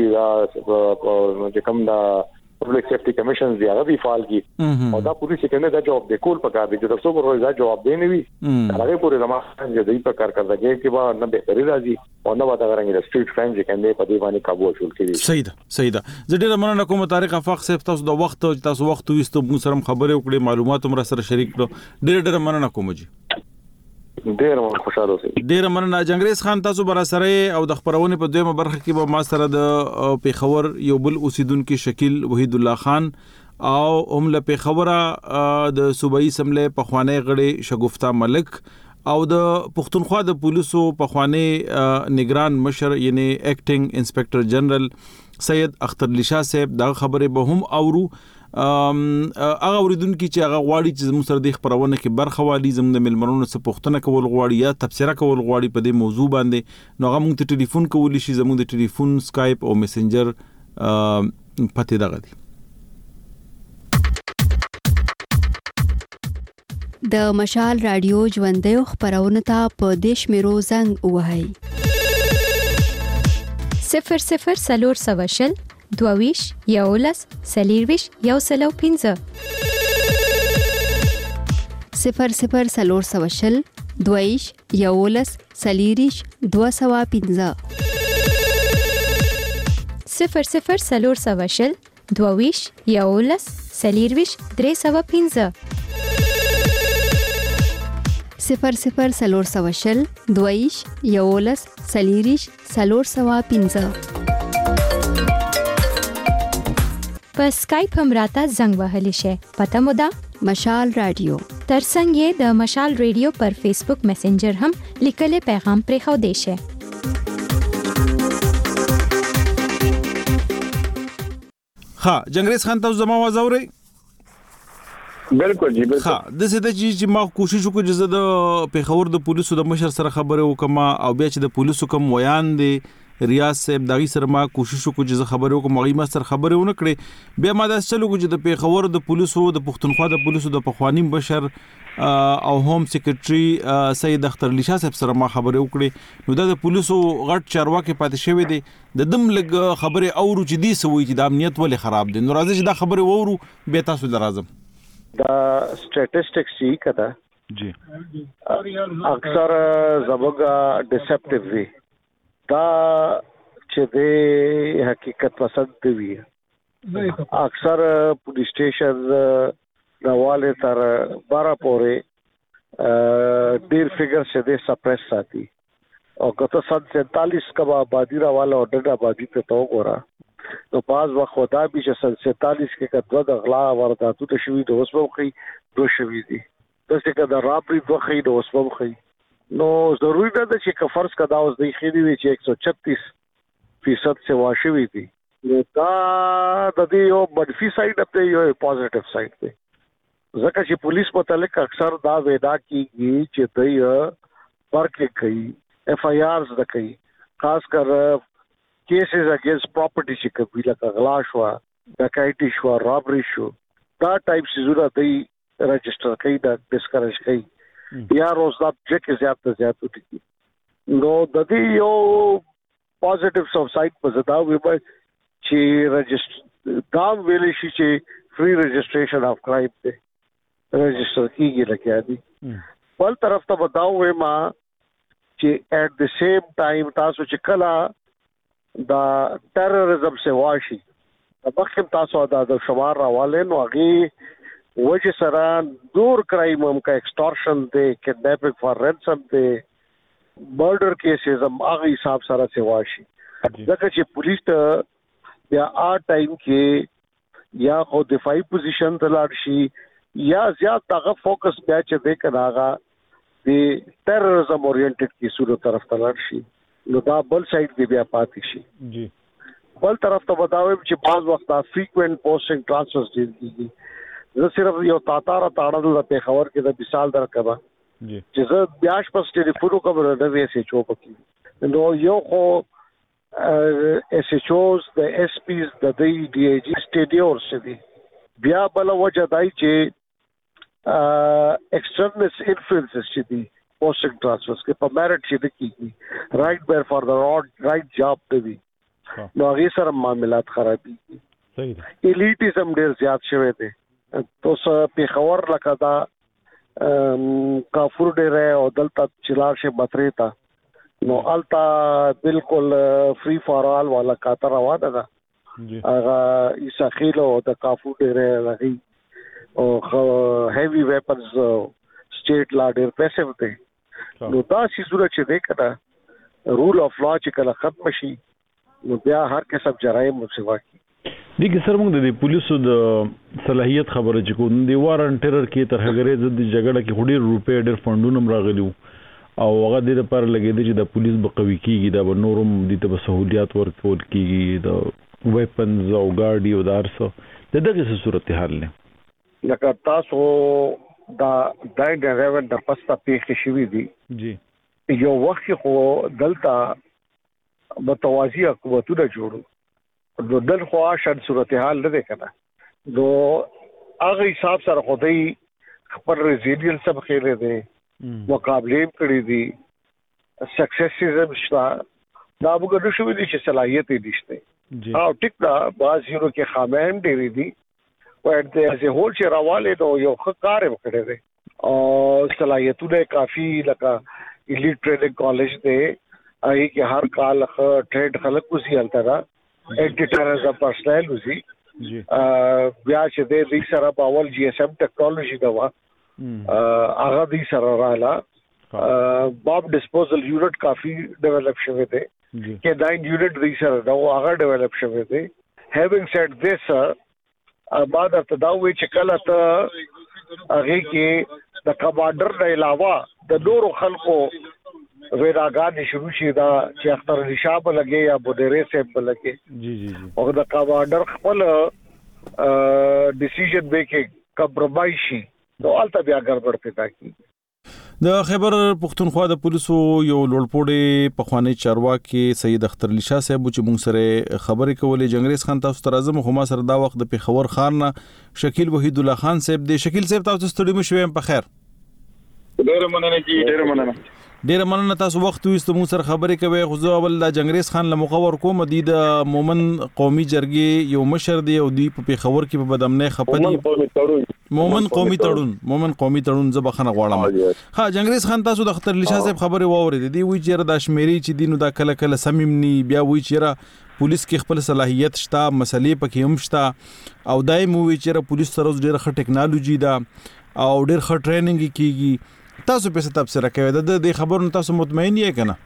چې کوم دا پبلک سیفټي کمیشن دی هغه دی فعال کی او دا پولیس کې نه دا جواب دی کول پکاره دی چې تاسو ورو دا جواب دی نه وي هغه پورې زموږ چې دې په کار کوي چې با نه به لري راځي او نه ودا غرانګي د سټریټ کرایم چې کنده په دې باندې قابو شول کېږي صحیح ده زه ډېر مننه کوم طارق افاق صاحب تاسو د وخت تاسو وخت وستو موږ سره خبرې وکړې معلومات هم سره شریک کړو ډېر مننه کوم جی ډیر خوشاله اوسئ ډیر مننه جنگریز خان تاسو بر سره او د خبرونه په دویمه برخه کې به ما سره د پیښور یو بل اوسیدونکو شکیل وحید الله خان او هم له پیښوره د صوبایي سملې په خوانې غړي شګفتا ملک او د پښتونخوا د پولیسو په خوانې نگران مشر یعنی اکټینګ انسپکټر جنرال سید اختر علی شاه صاحب دا خبره به هم اورو هغه اوریدونکو چې هغه غواړي چې زموږ سره د خبرونه کې برخه والی زموږ د ملمنونو څخه پوښتنه کول غواړي یا تبصره کول غواړي په دې موضوع باندې نو هغه موږ ته ټلیفون کولی شي زموږ د ټلیفون سکایپ او میسنجر پته دغه دي د مشال رادیو ژوندۍ خبرونه ته په دیش میرو زنګ وهاي 00 22 یولس سلیرویش یو سلو 15 00 22 یولس سلیریش 215 00 22 یولس سلیرویش 315 00 22 یولس سلیریش 315 په اسکایپ هم راته زنګ وهلی شي پته مو ده مشال رادیو ترڅنګ یې د مشال رادیو پر فیسبوک میسنجر هم لیکلي پیغام پرې خو دی شي ها جنگریز خان ته زما आवाज اوري بالکل جی بالکل ها د څه د چې ما کوشش وکړ چې د پیښور د پولیسو د مشر سره خبرې وکم او بیا چې د پولیسو کوم ویان دي ریاض صاحب دغه سره ما کوشش وکړ چې خبرې وکم مغي ما سره خبرې ونه کړې بیا ما دا چلو چې د پیښور د پولیسو د پښتونخوا د پولیسو د پخوانی بشر او هوم سیکریټري سید اختر علی شاه صاحب سره ما خبرې وکړې نو د پولیسو غټ چارواکي پاتې شوی دي د دم لګ خبرې اورو چې دي سوي چې د امنیت ولې خراب دي نو راځي چې دا خبرې وورو به تاسو درازم دا سټیټسټکس چې کده جی اکثر زبګه ډیسپټیو وي دا چې د حقیقت پسند وي اکثر پولیس سټیشن راواله تر 12 پورې ډیر فګر شه د سپریس ساتي او کته 47 کبا آبادی راواله او ډډه آبادی ته تو ګورا نو باز وخت خدا به چې 47 کې کډو د غلا وارداتو ته شوی د وسو خي دو شوی دي دغه کده رابري دوه خي د وسو خي نو ضروري ده چې کفرض کدا اوس د خېری وی چې 136% سے واشوي دي نو دا د دې یو منفي سایډ په یو پوزټیو سایډ دی ځکه چې پولیس متعلق اکثر دا ویدا کیږي چې دوی ورکې کوي اف آی آرز د کوي خاص کر کیسز اگینست پراپرټی چې کوي لکه غلا شو ډکایټي شو رابري شو دا ټایپ سيزونه دوی رجسٹر کوي دا ډیسکریج کوي یا روزه چې زیات وټي نو د دې یو پوزټیو سایډ په زدا وي چې رجسټر دا ویل شي چې فری رجسٹریشن اف کرائم ته رجسٹر کیږي لکه دي بل طرف ته بداوې ما چې ایٹ د سیم ټایم تاسو چې کلا دا ټیرریزم سے واشي مخکې تاسو دا د شمار راواله نو هغه وجه سره دور کرائم هم کا ایکسټورشن دی کډنیپینګ فار رینسم دی مرډر کیسز هم هغه حساب سره سے واشي ځکه چې پولیس ته بیا ټایم کې یا خو دفاعي پوزیشن ته لاړ شي یا زیات هغه فوکس بیا چې دی کناغه دی ټیرریزم اورینټډ کیسونو طرف ته لاړ شي نو دا بل سایډ دی بیا پاتې شي جی بل طرف ته بداوي چې بعض وخت فریکوئنٹ پوسټینګ ټرانسفرز دي زه صرف یو تاړه د پیښور کې د مثال درکبا جی چې زه بیاش پس ټلیفون کوم د وی اس ایچ او پکې نو یو خو اس ایچ اوز د اس پیز د ډي ای جی سټیډیو ورسدي بیا بل وجه دای چې ایکسټرنل انفلوئنسز چې دي پوسټینګ ټرانسفرز کې په میرټ چې دي رائټ بیر فار د رائټ جاب دی نو هغه سره معاملات خرابي صحیح الیټیزم ډیر زیات شوی دی توس پیښور لکه دا کافور ډیر او دلته چلار شه بطری تا نو التا بالکل فری فار آل والا کاتر روانه ده هغه اساخیل او د کافور ډیر لغي او هیوی ویپنز سټیټ لا ډیر پیسو دی نو دا شیزونه چې دی کړه رول اف لا چې کله ختم شي نو بیا هر قسم جرایم مسوا کی دغه سره موږ د پولیسو د صلاحیت خبره چې کوم دی وارن ټیرر کې تر هغه د جګړه کې هډیر روپې ډیر فندونه راغلیو او هغه د لپاره لګیدي چې د پولیس بقوي کیږي دا نورم د ته سہولیات ورکول کیږي د ویپنز او ګاډي او دارسو دغه څه صورتحال نه لکه تاسو دا ډایرکټ د پستا پیښې شوې دي جی یو وخت خو دلته متوازی حکومتونه جوړو نو دل خو شان صورتحال نه ده کنه نو هغه حساب سره خدای خپل ریزیلینس هم خېره دي مقابله کړې دي سکسسیزم شته دا موږ نشو ویلي چې صلاحیت یې نشته او ټیک دا باز یو کې خامېم ډېری دي او د ځه هول چې راواله نو یو ښه کار وکړي دي او صلاحیتونه کافي لکه الیټ ټریننګ کالج دی ای کې هر کال ټریډ خلک کوسي الترا ایډیټر از ا پرسنل وزي بیا چې د دې سره په اول جی اس ام ټیکنالوژي دا وا هغه دې سره رااله باب ډسپوزل یونټ کافي ډیولپ شوی دی کې 9 یونټ دې سره دا هغه ډیولپ شوی دی هیوینګ سیډ دیس بعد ارتداوي چې کله ته هغه کې د کمانډر نه علاوه د نورو خلکو ویراګان شروع شي دا چې اختر نشاب لګي یا بودره سیب لګي جی او د کمانډر خپل ډیسیژن میکینګ کمپرمایز شي نو البته بیا ګډوډ پیدا کی د خیبر پختونخوا د پولیسو یو لوړپوړی پخوانی چارواکي سید اختر علي شاه صاحب چې مونږ سره خبرې کولې جنگریز خان تاسو تر اعظم خو ما سره دا وخت د پیښور خان نه شکیل وحید الله خان صاحب دی شکیل صاحب تاسو ستړي مو شوم په خیر ډېر مننه جی ډېر مننه تاسو وخت وست مو سره خبرې کوي خو زه اول د جنگریز خان له مخور کوم د مومن قومي جرګې یو مشر دی او دی په پیښور کې په بدامنۍ خپدي مومن قومي تړون زبخنه غواړم ها جنگریز خان تاسو د اختر علي شاه صاحب خبرې واورید دی وی چې د شمیري چې دینو دا کله کله سمېمني بیا وی چې پولیس کې خپل صلاحیت شته مسلې پکې هم شته او دایم وی چې پولیس سره ډېر ښه ټیکنالوژي ده او ډېر ښه ټریننګ کیږي تاسو په څه تفسیر کوي د خبرونو تاسو مطمئن یې کنه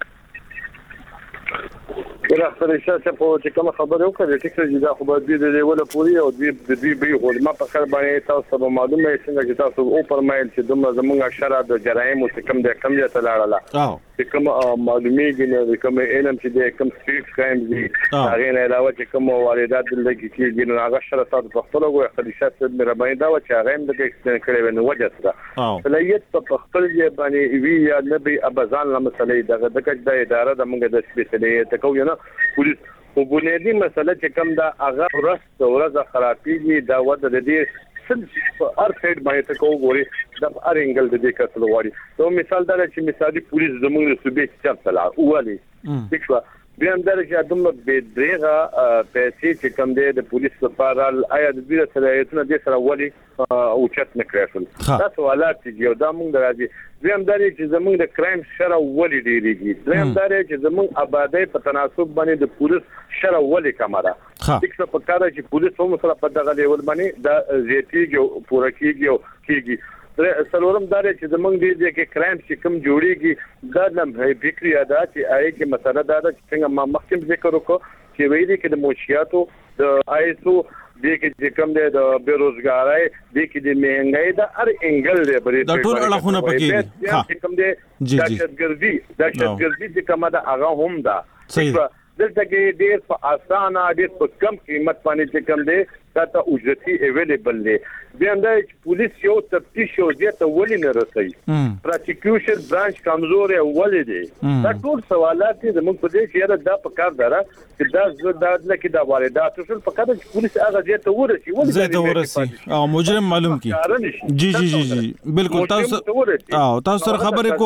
ورته چې په چې کوم خبره وکړه چې دا خو به دې ولا پوری او دې به غوړ ما په خبر باندې تاسو معلومه څنګه چې تاسو او پرمایل چې دومره زمونږ شرع د جرایم او کم د کم ځای ته لاړه چې کوم معلومیږي نه کوم علم چې د کوم سټریټ کرایم دي هغه نه علاوه چې کوم واردات لګي کېږي نو هغه شرع تاسو په خپل وګړي خلیشات مې را باندې دا چې هغه هم د ایکسټند کړي ونه وجه سره فلیت په خپل باندې وی یا نبي ابزان مسلې دغه د اداره د موږ د سپیشلیت کو نه پولیس په بنیادی مسله چې کوم دا هغه ورځ خرابېږي دا وده د دې هر سایډ باندې ته کووري د هر انګل د دې کتل واري نو مثال دا چې مثالي پولیس زموږ د صوبې چارته لا اوالي دښوا بیا هم دا چې دومره به دغه پیسې چې کوم دی د پولیس لپاره آیا د دې صلاحیتونه د سره ولي او چت نه کړل دا سوالات دي او دا موږ راځي بیا هم دا چې زموږ د کرایم شرع ولي ډیریږي بیا هم دا چې زموږ آبادی په تناسب باندې د پولیس شرع ولي کمره دغه په کار چې پولیس هم سره په دغه لیول باندې د زیاتیږي پوره کیږي سلورم دا چې زمونږ دې کې کرایم چې کوم جوړیږي دا نه فکری ادا چې آی کې مسله دا چې څنګه ما مخکې ذکر وکړ چې ویلي کې د موشیاتو د آیسو دې کې کوم د بیروزګارۍ دې کې د مهنګۍ د هر انګل دی بری د ټول اړخونه پکې دي کوم دې دهشتګردي چې کومه د هغه هم ده صحیح دلته کې ډېر په اسانه ډېر په کم قیمت باندې چې کوم دی دا ته اجرتي اویلیبل دی بیا هم دا چې پولیس یو تفتیش او ځته ولې نه رسي پروسیکیوشن برانچ کمزور ولې دی دا ټول سوالات دي زموږ په دې چې دا په کار دره چې دا لکه دا واردات ټول په کار چې پولیس هغه ځته ورسي او مجرم معلوم کی جی بالکل تاسو سره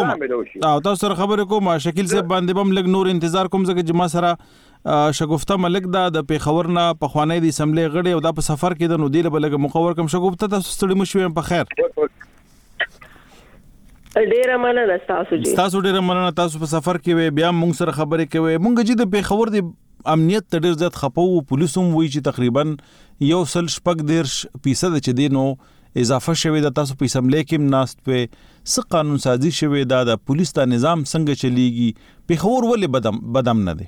خبرې کوم شکیل صاحب باندې بم لګ نور انتظار کوم ځکه چې ما سره شګفته ملک دا د پیښور نه په خوانی د اسمبلی غړي او دا په سفر کې د نو دی له بلګه مخور کوم شګفته تاسو ستړي مشوي په خیر ډیره مننه تاسو ډیره مننه تاسو په سفر کې بیا موږ سره خبرې کوي موږ چې د پیښور د امنیت ته ډیر زیات خپو پولیسوم وی چې تقریبا 1.14% چې دینو اضافه شوی د تاسو په اسمبلی کې ناست په س قانون سازي شوی د پولیس د نظام څنګه چلیږي پیښور ولې بدم نه دی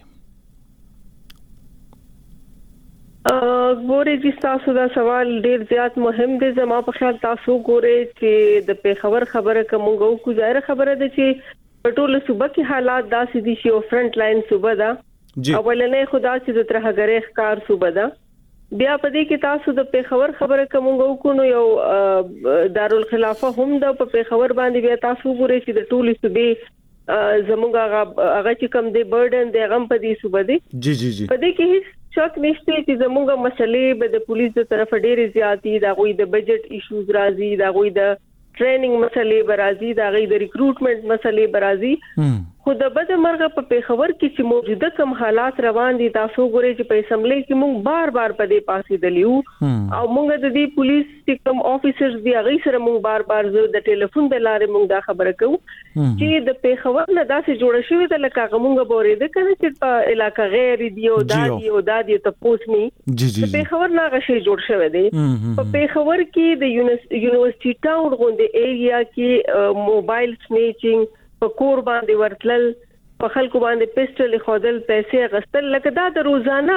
ګورې چې تاسو دا سوال ډیر زیات مهم دی زما په خیال تاسو ګورې چې د پیښور خبره کومه کو ظاهر خبره ده چې په ټوله صوبه کې حالات داسې دي چې فرنٹ لاین صوبه ده اولنې خدا چې د ترهګرۍ ښکار صوبه ده بیا په دې کې تاسو د پیښور خبره کومه کو نو یو دارالخلافه هم د په پیښور باندې بیا تاسو ګورې چې د ټوله صوبې زموږ هغه چې کم دی برډن دی غم په دې صوبه دی جی په دې کې شک نشته چې زموږ مسلې به د پولیس د طرف ډېرې زیاتې دا غوي د بجټ ایشوز راځي دا غوي د ټریننګ مسلې برازي دا غي د ریکروټمنټ مسلې برازي خو د بد مرغه په پیښور کې چې موجوده کم حالات روان دي تاسو ګورئ چې په اسمبلی کې موږ بار په دې پاسې دلیو او موږ د دې پولیس چې کوم افیسرز دی هغه سره موږ بار زه د ټلیفون د لارې موږ دا خبره کوو چې د پیښور نه داسې جوړ شوی د لکه موږ بورې د کنه چې په علاقې غیر دی او دادی ته پوسني د پیښور نه غشي جوړ شوی دی په پیښور کې د یونیورسيټي ټاون غونډه ایریا کې موبایل سنیچینګ په کور باندې ورتلل په خلکو باندې پیسټل خودل پیسې غستل لکه دا د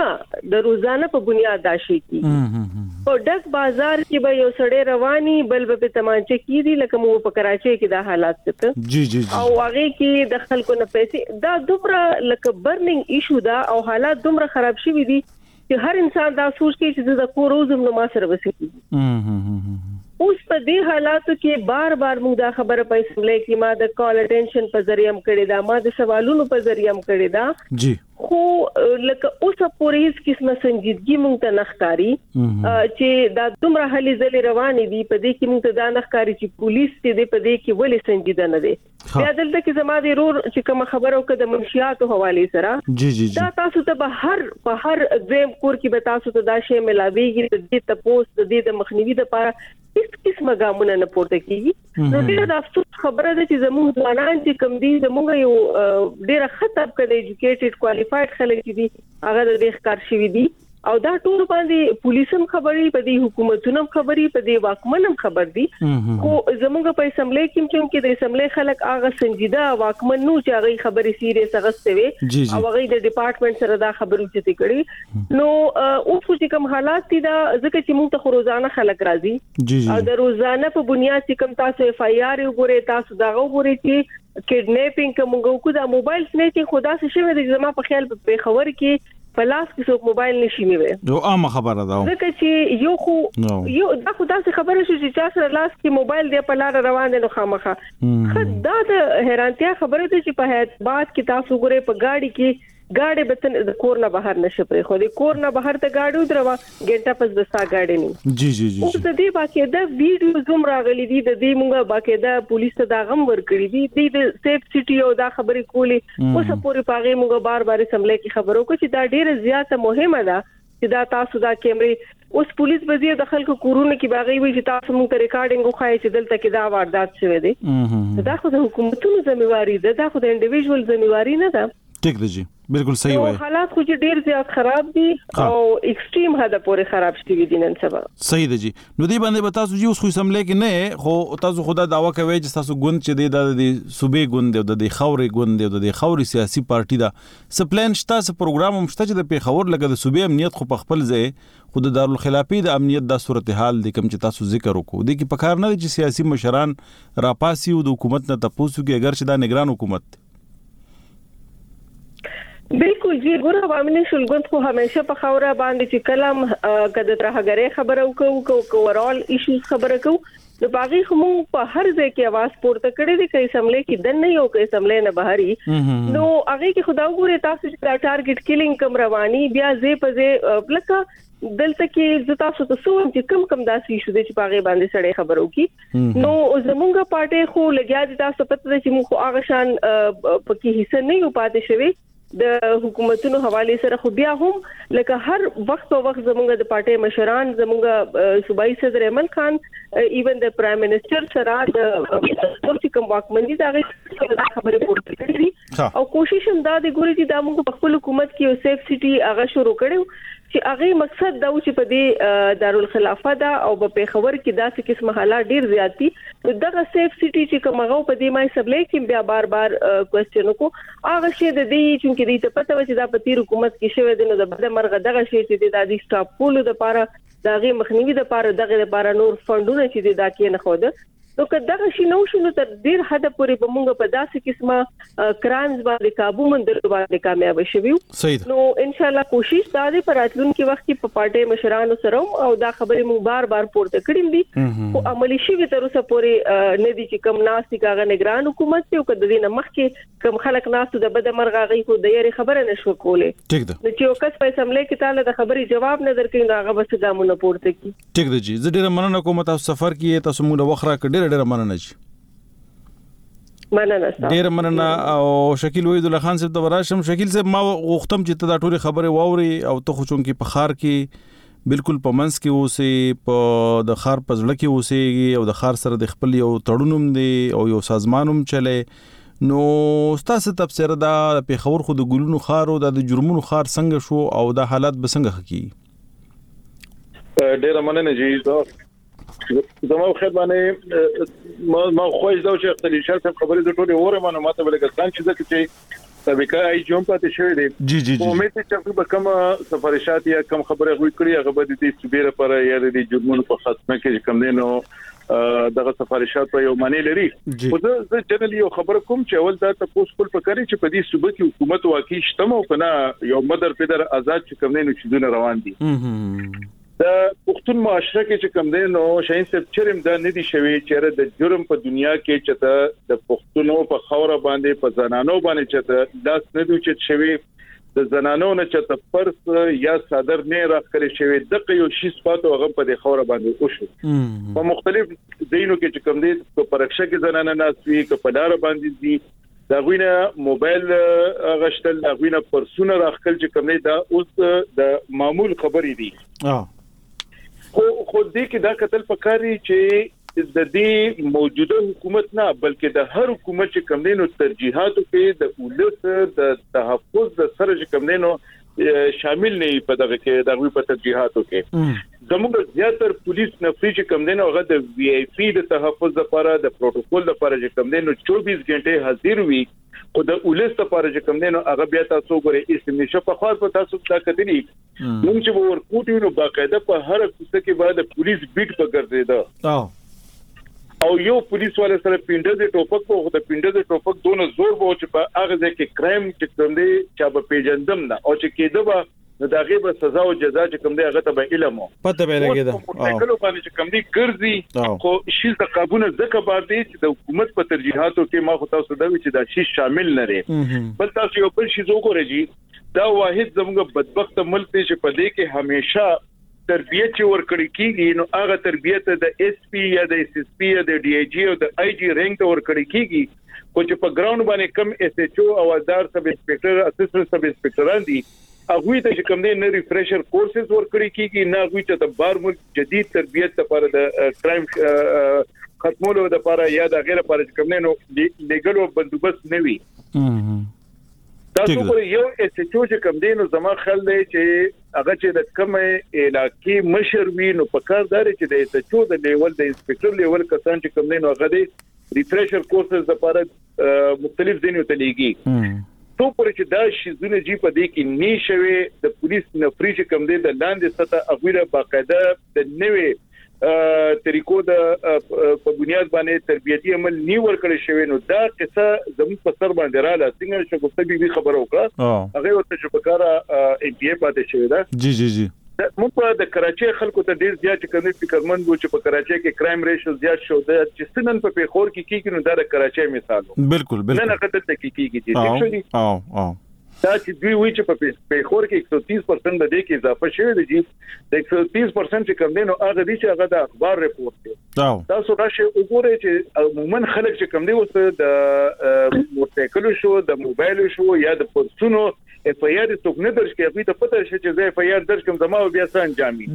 روزانه په بنیاد داشي کی په ډک بازار کې به یو سړی رواني بل په تمانچه کې دي لکه مو په کراچي کې دا حالات څه جی او هغه کې د خلکو نه پیسې دا دومره لکه برننګ ایشو دا او حالات دومره خراب شوي دي چې هر انسان دا سوچ کوي چې د کور روزم نو ما سره وسیږي اوس په دې حالاتو کې بار موږ دا خبره په اسمبلی کې ما د کال اټینشن په ذریعہ کړی دا ما د سوالونو په ذریعہ کړی دا جی خو لکه اوس پورې هیڅ قسمه سنجیدګي مونږ ته نخکاری چې دا دومره هلي ځلې روانې دي په دې کې مونږ ته دا نخکاری چې پولیس دې په دې کې ولې سنجیده نه دي بیا دلته کې زما د رور چې کوم خبرو کې د منشياتو حواله سره جی دا تاسو ته په هر ځم کور کې به تاسو ته دا شی ملاويږي د دې تپوس د دې د مخنیوي لپاره هیڅ قسمه ګامونه نه پورته کیږي نو ډیره د افسوس خبره ده چې زموږ ځوانان چې کم دي زموږ یو ډیره خطر کړي ایجوکیټډ کوالیفاید خلک دي هغه د دې ښکار شوی دي او دا ټول باندې پولیسم خبري په دې حکومتونو خبري په دې واکمنم خبر دي خو زموږ په اسمبلی کې د اسمبلی خلک هغه سنجیده واکمن نو چې هغه خبري سیریس غسته وي او هغه د ډپارټمنټ سره دا خبرو چتي کړي نو اوس چې کوم حالات دي دا ځکه چې موږ ته روزانه خلک راځي او د روزانه په بنیاد چې کوم تاسو اف آی آر وګورئ تاسو دا وګورئ چې کډنیپینګ کوم کو دا موبایل سنیچینګ خدا څه شوی د زما په خیال په خبر کې پلاس کې څوک موبایل نشي نیوي یو عامه خبره ده ځکه چې یو دا خدا څه خبره شو چې چا سره لاس کې موبایل دی په لار روان دي نو خامخه خدا د حیرانتیا خبره ده چې په حیات کې تاسو ګورئ په گاډي کې गाड़ी बतन कोर ना बाहर नशे पर खोदे कोर ना बाहर त गाड़ी उतरवा गेंटा पस दस्ता गाड़ी नहीं जी जी जी اوس د دې باقاعده ویډیو زوم راغلي دي د دې موږ باقاعده پولیس ته دا غم ورکړي دي د سیف سټي او دا خبرې کولې اوس پورې پاغه موږ بار سملې کی خبرو کو چې دا ډیره زیاته مهمه ده چې دا تاسو دا کیمرې اوس پولیس بزیر د خلکو کورونه کې باغی وي چې تاسو موږ ته ریکارډینګ وخایي چې دلته کې دا واردات شوه دي دا خو د حکومتونو ذمہواری ده دا خو د انډیویډوال ذمہواری نه ده ټیک دی جی بالکل صحیح وایي حالات خو ډیر زیات خراب دي او ایکسټریم حد پورې خراب شوي دي نن سبا صحیح دی جی نو دی باندې به تاسو جی اوس خو سملې کې نه خو تاسو خدا داوا کوي چې تاسو ګوند چې د صوبې ګوند او د خوري ګوند او د خوري سیاسي پارټي دا سپلان شته س پروګرام هم شته چې د پیښور لګه د صوبې امنیت خو په خپل ځای خود دارالخلافي د امنیت د صورتحال د کوم چې تاسو ذکر وکړو د کی په کار نه چې سیاسي مشران راپاسي او د حکومت نه تاسو کې اگر چې دا نگران حکومت بالکل جی ګوره عوامي شلګوند خو همیشه په خوره باندې چې کلم کده ترهګری خبره وکړو اورال ایشوز خبره کوو د باغی خمو په هر ځای کې आवाज پورته کړي دي چې سملې کې دن نه یو کې سملې نه بهاري نو هغه کې خدا وګوره تاسو چې ټارګټ کیلینګ کم رواني بیا زې پځه پلکه دلته کې زتا سو ته سو چې کم داسي شو دي چې باغی باندې سړې خبرو کی نو زمونږه پارټي خو لګیا دي تاسو پته چې موږ هغه شان پکې حصہ نه یو پاتې شوی د حکومتونو حواله سره خو بیا هم لکه هر وخت او وخت زمونږ د پارټي مشران زمونږ صوبایي صدر احمد خان ایون د پرایم منسٹر سره د کوم واکمنۍ دا خبره پورته کړې او کوشش هم دا د ګوري چې د موږ په خپل حکومت کې یو سیف سټي هغه شروع کړو چې هغه مقصد دا و چې په دې دارالخلافه دا او په پیښور کې داسې قسم حالات ډیر زیات دي دغه سیف سټي چې کومه په دې مای سبلې کې بیا بار کوېسچن کو هغه شی د دې چې دې ته پته و چې دا په تیر حکومت کې شوی دی نو د بده مرغه دغه شی چې د دې سټاپ کولو لپاره دغه مخنیوي لپاره دغه لپاره نور فندونه چې دا کې نه خوده نو که دغه شی نو شنو تر ډیر حد پورې به موږ په داسې قسمه کرایمز باندې काबू مندل باندې کامیاب شوو نو ان شاء الله کوشش دا دی پر راتلونکي وخت کې په پارټي مشرانو سره او دا خبرې موږ بار پورته کړې دي او عملی شي تر اوسه پورې نه دي چې کم ناسي کاغه نگران حکومت ته او کده دینه مخکې کم خلک ناسو د بده مرغه غي خو د یاري خبره نشو کوله ټیک ده چې یو کس په سملې کې تعالی د خبرې جواب نه درکې نو هغه بس ګامونه پورته کی ټیک ده جی زه ډیره مننه کوم تاسو سفر کې تاسو موږ وخره کډیر ډېر مننه شي مننه ډېر مننه او شکیل وحید الله خان صاحب ته راشم. شکیل صاحب ما غوښتم چې ته دا ټول خبره واوري او ته خو چون کې په خار کې بالکل په منځ کې اوسې په د خار په ځړه کې اوسېږي او د خار سره د خپل یو تړونوم دی او یو سازمانوم چلے نو ستاسو تفسیر دا پیښور خو د ګلونو خار او د جرمونو خار څنګه شو او د حالات به څنګه حقي ډېر مننه جی زموږ خیر باندې ما خوښ دا چې خپل شرط خبرې د ټولې وره باندې ماته ولګستان چې سابقه ای جون پاتې شوی دی جی امید چې په کوم سفارشات یا کوم خبره غوي کړی هغه به د دې سبيره پر یا د جرمونو په خاتمه کې کوم دینو دغه سفارشات په یو معنی لري خو زه جنرالي یو خبره کوم چې اول دا تاسو خپل فکرې چې په دې صوبې کې حکومت واقعي شته او کنه یو مدر پیدر آزاد چې کوم دینو چې روان دي د پښتون معاشره کې چې کوم دینو شاین صاحب چرم دا نه دي شوی چې د جرم په دنیا کې چې د پښتونو په خوره باندې په زنانو باندې چې داس نه دي چې شوی د زنانو نه چې پرس یا صادر نه راخلي شوی دغه یو شی سپاتو هغه په د خوره باندې وشو په مختلف دینو کې چې کوم دي په پرخشه کې زنانه ناسوي کې په لار باندې دي دا غوینه موبایل غشتل دا غوینه پرسونه راخل چې کوم دا اوس د معمول خبرې دي خو دې کې دا قتل پکاري چې د دې موجوده حکومت نه بلکې د هر حکومت چې کوم دینو ترجیحاتو کې د ولس د تحفظ د سره چې کوم دینو شامل نه په دغه کې د په ترجیحاتو کې زموږ زیاتر پولیس نفري چې کوم دینو هغه د وی آی پی د تحفظ لپاره د پروتوکول لپاره چې کوم دینو 24 غنټه حاضر وي خو د ولس لپاره چې کوم دینو هغه بیا تاسو غوړي استنیشه په خاص په تاسو دا کتلی موږ چې ورکوټو نو باقاعده په هر کوڅه کې باید پولیس بیټ پکړدي او یو پولیس والے سره پینډه د ټوپک په د پینډه د ټوپک دونه زور وو چې په هغه ځای کې کرایم چې کوم دی چې په پیجندم نه او چې کېده به د هغه به سزا او جزا چې کوم دی هغه ته به علم پته به لګیدا کله باندې چې کوم دی ګرځي خو شي د قابونه ځکه باندې چې د حکومت په ترجیحاتو کې ما خو تاسو دا چې دا شي شامل نه لري بل تاسو یو بل شي وګورئ دا واحد زموږ بدبخت ملک دی چې په دې کې همیشه تربیت چې ورکړی کیږي نو هغه تربیت د اس پی یا د اس اس پی یا د ډي ای جی او د آی جی رینک ته ورکړی کیږي خو چې په ګراوند باندې کم اس ایچ او اوادار سب انسپکټر اسسټنټ سب انسپکټران دي هغه ته چې کوم دی نه ریفریشر کورسز ورکړی کیږي نه هغه ته د بار ملک جدید تربیت لپاره د کرایم ختمولو لپاره یا د غیر لپاره چې کوم نه لیګل بندوبست نه وي تاسو پر یو اس ایچ او چې کوم دی نو زما خل دی چې هغه چې د کومه علاقې مشر وی نو په کار داري چې د اس ایچ او د لیول د انسپکټر لیول کسان چې کوم دی نو هغه دی ریفریشر کورسز لپاره مختلف دینو ته لیږي تو پر چې دا شي زونه جی په دې کې ني شوي د پولیس نفري چې کوم دی د لاندې سطح اغوره باقاعده د نوې طریقو د په بنیاد باندې تربیتی عمل نی ورکړی شوی نو دا قصه زموږ په سر باندې رااله څنګه چې کومه بي خبره وکړه هغه ورته چې پکاره ام پی ای پاتې شوی دا جی موږ په د کراچي خلکو ته ډیر زیات کوي فکرمن وو چې په کراچي کې کرایم ریشو زیات شو د چې سنن په پیښور کې کیږي نو دا د کراچي مثال بالکل نه قدرت کې کیږي دا چې دوی وی چې په پیښور کې 130% د دې کې اضافه شوی دی د 130% چې کوم دی نو هغه دي چې هغه د اخبار ریپورت دی تاسو راشه وګورئ چې عموما خلک چې کوم دی اوس د موټرسایکل شو د موبایل شو یا د پرسونو اف ای آر څوک نه درش کوي ته پته شي چې زه اف ای آر درش کوم زما بیا څنګه جامي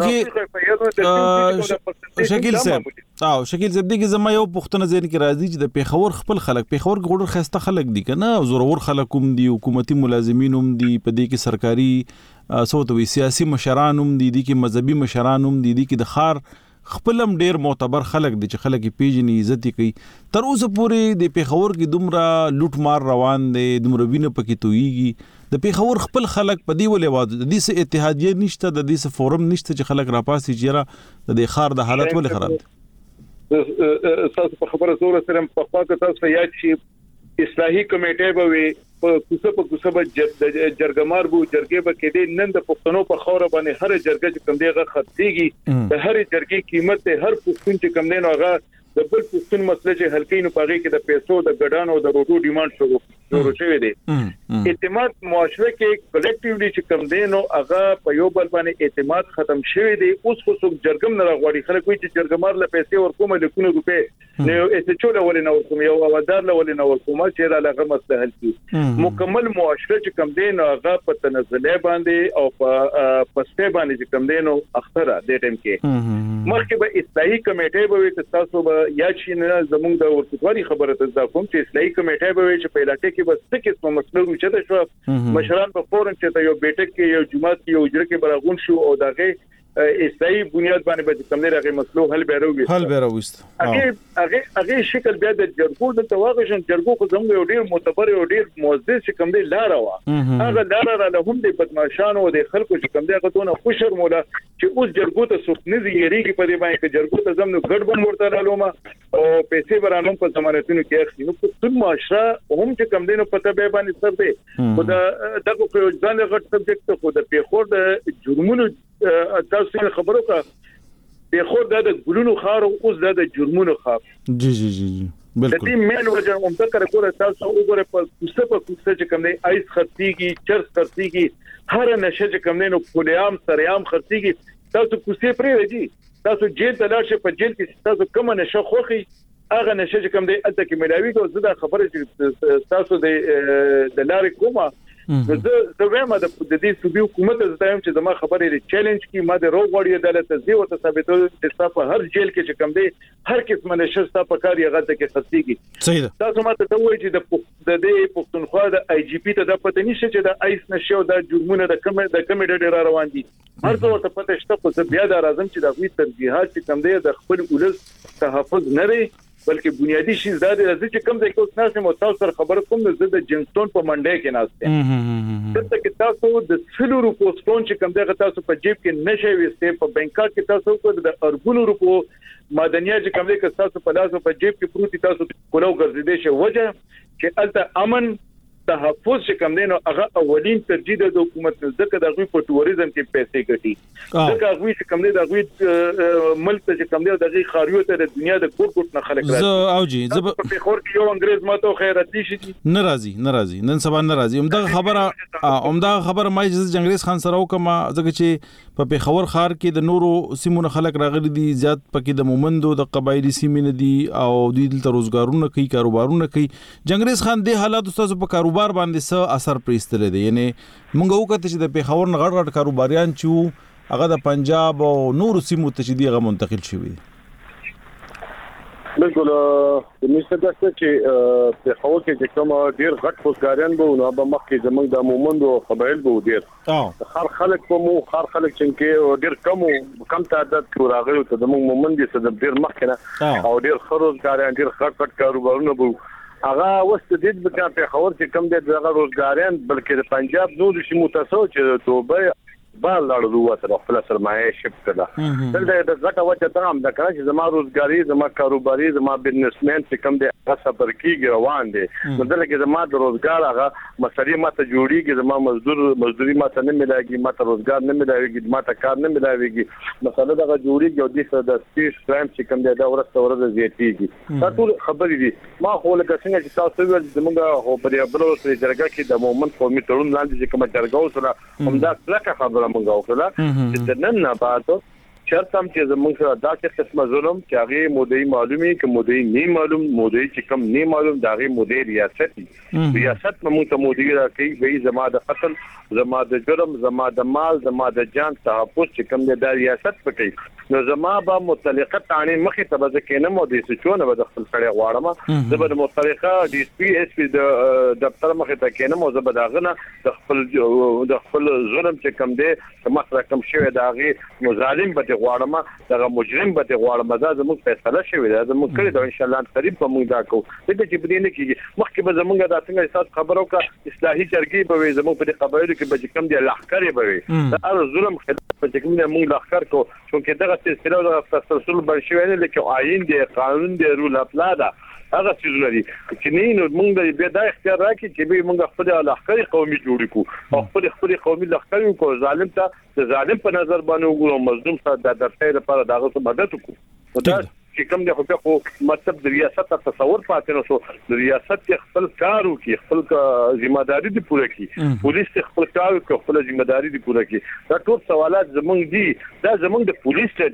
دغه شکیل صاحب شکیل صاحب دغه زما یو پښتنه ځین کې راځي چې د پیښور خپل خلک پیښور ګډور خسته خلک دي کنه زورور خلک هم دي حکومتي ملازمین هم دي په دې کې سرکاري سوتوي سیاسي مشران هم دي کې مذهبي مشران هم دي کې د خار خپلم ډیر معتبر خلک دي چې خلک پیژني عزت کوي تر اوسه پورې د پیښور کې دومره لوټ مار روان دي دومره وینه پکې تويږي د پیښور خپل خلک په دی ولې واده د دې سه اتحادیه نشته د دې سه فورم نشته چې خلک راپاسي چیرې د خار د حالت ولې خراب دي تاسو په خبره زور سره په خاطر تاسو یاد شي اصلاحي کمیټه به وي په کوڅه به جرګمار بو جرګې به کېدې نن د پښتنو په خوره باندې هر جرګه چې کم دیغه خرڅيږي د هر جرګې قیمت هر پښتون چې کم دین هغه د بل پښتون مسله چې حلقې نو پاغي کې د پیسو د ګډانو د روټو ډیماند شروع شوی دی اعتماد معاشره کې کلیکټیولی چې کم دین او هغه په یو بل باندې اعتماد ختم شوی دی اوس خو څوک جرګم نه راغوري خلک وایي چې جرګمار له پیسې ورکوم د کونه روپې نو اسچو له ولې نو کوم یو وادار له ولې نو کوم چې را لغه مسله حل کی مکمل معاشره چې کم دین هغه په تنزله باندې او په پسته باندې چې کم دین او اختره د ټیم کې مخکې به اصلاحي کمیټه به چې تاسو به یا چې زموږ د ورکوټوالي خبره ته کوم چې اصلاحي کمیټه به چې په علاقې کې بس څه قسمه مسله وچته شو مشران په فورن چې یو بیٹک کې یو جماعت کې یو اجره کې برغون شو او دغه اصلاحي بنیاد باندې به کوم نه راغی مسلو حل بیروست هغه شکل بیا د جرګو د توافقشن جرګو کو زموږ یو ډیر معتبر یو ډیر موثق چې کوم دی لار وا هغه لار را له هم د بدمعشانو او د خلکو چې کوم دی هغه تونه خوشر مولا چې اوس جرګو ته سخت نه زیریږي په دې باندې چې جرګو ته زموږ ګډبن ورته رالوما او پیسې برانوم په ضمانتونو کې اخلي نو ټول معاشره هم چې کوم دی نو پته به باندې سر دی خو دغه په ځان غټ سبجیکټ خو د پیښور د جرمونو تاسو خبرو کا به خود د ګلونو خار او اوس د جرمونو خار جی بالکل د دې مین وجه هم تکر کوله تاسو وګوره په کوڅه چې کوم دی ایس خرڅيږي چرس خرڅيږي هر نشه چې کوم دی نو پولیام سریام خرڅيږي تاسو کوڅه پرې راځي تاسو جیل ته لاړ شئ په جیل کې تاسو کوم نشه خوخي هغه نشه چې کوم دی الته کې ملاوي کو زړه خبره چې تاسو د لارې کومه زه وایم د دې صوبې حکومت زدایم چې زما خبرې لري چیلنج کی ما د روغوړی عدالت زی او ثابتو چې تاسو هر جیل کې چې کم دی هر قسم نشه تاسو په کار یې غته کې خصيږي صحیح ده تاسو ماته ته وایي چې د دې پښتونخوا د آی جی پی ته د پته نشي چې د ایس نشه او د جرمونو د کم ډېر روان دي هر څه ورته پته شته خو بیا د راځم چې د غوي ترجیحات چې کم دی د خپل ولس تحفظ نه لري بلکې بنیادی شی زده د چې کم ځای کې اوس نه تاسو سره خبر کوم د جنسټون په منډه کې ناشته دلته کې تاسو د سلو روپو سټون چې کم ځای تاسو په جیب کې نشي وسته په بانکاک کې تاسو کو د اربونو روپو مدنیات چې کم ځای کې تاسو په لاس په جیب کې پروتي تاسو کولو ګرځیدې شي وجه چې الته امن تحفظ چې کم دینو هغه اولین ترجیح د حکومت ځکه د غوي په ټوریزم کې پیسې ګټي ځکه غوي چې کم دی د غوي ملک ته چې کم دی د غي خاریو ته د دنیا د ګوټ نه خلک راځي او جی زب په خور کې یو انګريز ماته خیراتي شي ناراضي نن سبا ناراضي عمده خبره ما چې انګريز خان سره وکما ځکه چې په پیښور خار کې د نورو سیمونو خلک راغلي دي زیات پکې د مومندو د قبایلی سیمې نه دي او دوی دلته روزګارونه کوي کاروبارونه کوي انګريز خان د حالات تاسو په کاروبار باندې څه اثر پریستل دي یعنی مونږ وکړه چې د پیښور نه غړ کاروباریان چې هغه د پنجاب او نورو سیمو ته چې دیغه منتقل شوی بالکل د مستدسته چې په خو کې کوم ډیر غټ فوسګاریان به نو به مخکې زمونږ د مومندو قبایل به ډیر هر خلک چې ډیر کم تعداد کې راغلي ته د مومندي څخه ډیر مخکنه او ډیر خروزګاریان ډیر غټ کاروبارونه به هغه وست د دې په خبر چې کم دي دغه روزګاریان بلکې د پنجاب نور شي متاسو چې توبه بال لاړو وته خپل سرمایه شفت کړه دلته د غټه وجه ته هم د کړه چې زما روزګاری زما کاروباري زما بزنسمن چې کم دي هغه صبر کیږي روان دي نو دلته زما د روزګار هغه مسلې ماته جوړیږي زما مزدوري ماته نه ملایږي ماته روزګار نه ملایږي ماته کار نه ملایږي مسله دغه جوړیږي او د سره د سپیس کرائم چې کم دي دا ورته زیاتیږي دا ټول خبرې دي ما خو لکه څنګه چې تاسو ویل زموږ خو په دې بلو سره جرګه کې د مومن قومي تړون لاندې چې کوم جرګه سره همدا کلکه خبره مونږ وکړه چې نن نه بعد شرط هم چې زموږ سره دا څه قسمه ظلم چې هغه مودي معلومي کې مودي نه معلوم مودي چې کم نه معلوم دا هغه مودي ریاست مو ته مودي راکې وی زما د قتل زما د جرم زما د مال زما د جان تحفظ چې کم د ریاست پکې نو زما با متعلقه تانی مخې ته به کېنه مو د سچونه به د خپل سره غواړم زبر متعلقه ډي اس پی د دفتر مخې ته کېنه مو زبر داغنه د خپل ظلم چې کم دی مسره کم شوی داغي مظالم به غواړم دا مجرم به غواړم دا زموږ فیصله شوی دا زموږ کړی دا ان شاء الله قریب به موږ دا کوو دغه چې بدینه کیږي مخکې به زموږ دا څنګه احساس خبرو کا اصلاحي جرګې به زموږ په قبایلو کې به کم دي لخر به دا ار ظلم خلاف چې کوم موږ لخر کو چې دغه سلسله د تسلسل بلشوي نه لکه آئین دی قانون دی رول اپلا دا هغه څه لري چې نه نو موږ به دا اختیار راکړي چې به موږ خپل لخر قومي جوړ کو او خپل قومي لخر کو ظالم ته ظالم په نظر باندې وګورو مظلوم ته د درته لپاره داغه مدد وکړو دا چې کوم د خو مطلب د ریاست تصور پاتې نو سو ریاست خپل کارو کې خپل ذمہ داری دی پوره کی پولیس خپل کارو کې خپل ذمہ داری دی پوره کی دا ټول سوالات زمونږ دي دا زمونږ د پولیس ته دي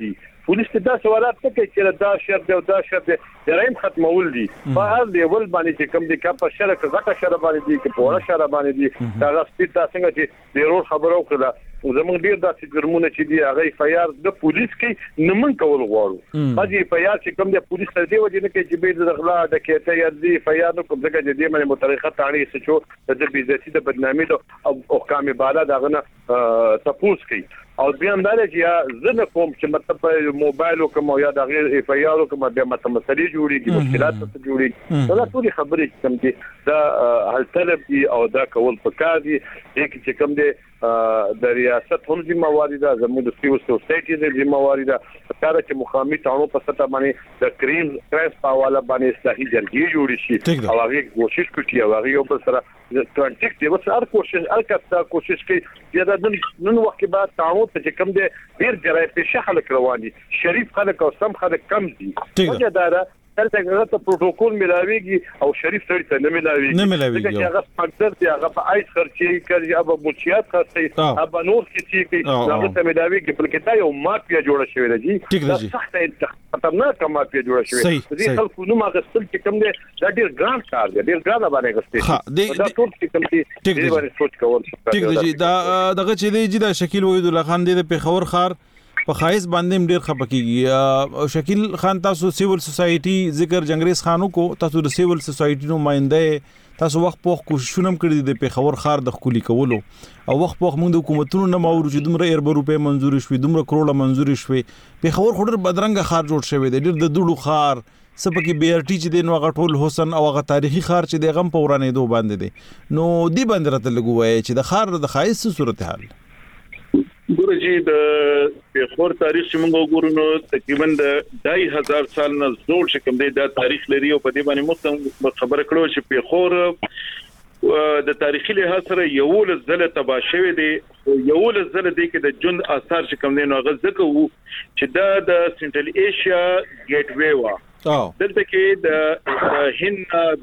پولیس ته دا سوالات نه کوي چې دا شرط او دا شرط جرایم ختمول دي په هر لیول باندې چې کوم دي کا په شرک غټه شر باندې دي کې پوره شر باندې دي دا سپیډ تاسو څنګه چې ډیرو خبرو کړه زموږ ډیر داسې جرمونه چې دي هغه فیار د پولیس کې نمن کول غواړو باندې فیار چې کوم د پولیس تر دې وجه نه کې چې به د غلا د کېته یا دي فیار نو کوم ځکه چې دې باندې متریخه تاړي څه د بیزتی د بدنامي او حکام بالا دغه تاسو کوي او بیا هم دا چې زه نه کوم چې مطلب په موبایل او کوم یا د غیر اف ای آر او کوم بیا مسلې جوړيږي مشکلات څه جوړيږي دا ټول خبرې کوم چې دا حل طلب دي او دا کول پکار دي چې کوم دي د ریاست هم ذمہواری ده زموږ د سیول سوسایټي د ذمہواری ده کله چې مخامي تاونو په سطح باندې د کریم کرایس په حواله باندې اصلاحي جرګې جوړې شي او هغه کوشش کوي او هغه یو بل سره د ټرانټیک دی بس هر کوشش کوي چې دا نن وخت کې بعد تاونو ته کوم دي ډیر جرایم په خلک روان دي شریف خلک او سم خلک کم دي وجه دا تلته غلطه پروتوکول ملاويږي او شریف سړی ته نه ملاويږي چې هغه سپانسر دی هغه په آیس خرچي کوي هغه بوچیات خرڅي هغه نور څه کوي هغه ته ملاويږي بلکې دا یو مافیا جوړه شوې ده جی سخت خطرناک مافیا جوړه شوې دي خلکو نو ماغه ستل چې کوم دی دا ډیر ګران کار دی ډیر ګران باندې غوښتي دا ټول چې کوم دی دې باندې سوچ کول ټیک دی دا دغه چې دی دا شکیل وحید الله خان دی په خبر خار په خایس باندې ډیر خپکیږي شکیل خان تاسو سیول سوسایټي ذکر جنگریز خانو کو تاسو د سیول سوسایټي نمائنده تاسو وخت په کوششونه کړی د پیښور خار د خولي کولو او وخت په موږ د حکومتونو نه ماورو چې دومره اربع روپے منزور شوي دومره کروڑه منزور شوي پیښور خډر بدرنګ خار جوړ شوی دی ډیر د دوړو خار سپکه بي ار ټي چې د نو غټول حسن او غ تاریخي خار چې د غم پورانې دوه باندې دي نو دی باندې راته لګوي چې د خار د خایس صورتحال ګورجی د پیښور تاریخ چې موږ وګورو نو تقریبا د 2000 سال نه زوړ شکم دی دا تاریخ لري او په دې باندې مو خبره کړو چې پیښور د تاریخي لحاظ سره یو لزله تبا شوی دی یو لزله دی کې د جند آثار چې کوم دی نو غزه وو چې د سنټرل ایشیا ګیټ وے وا دلته کې د هند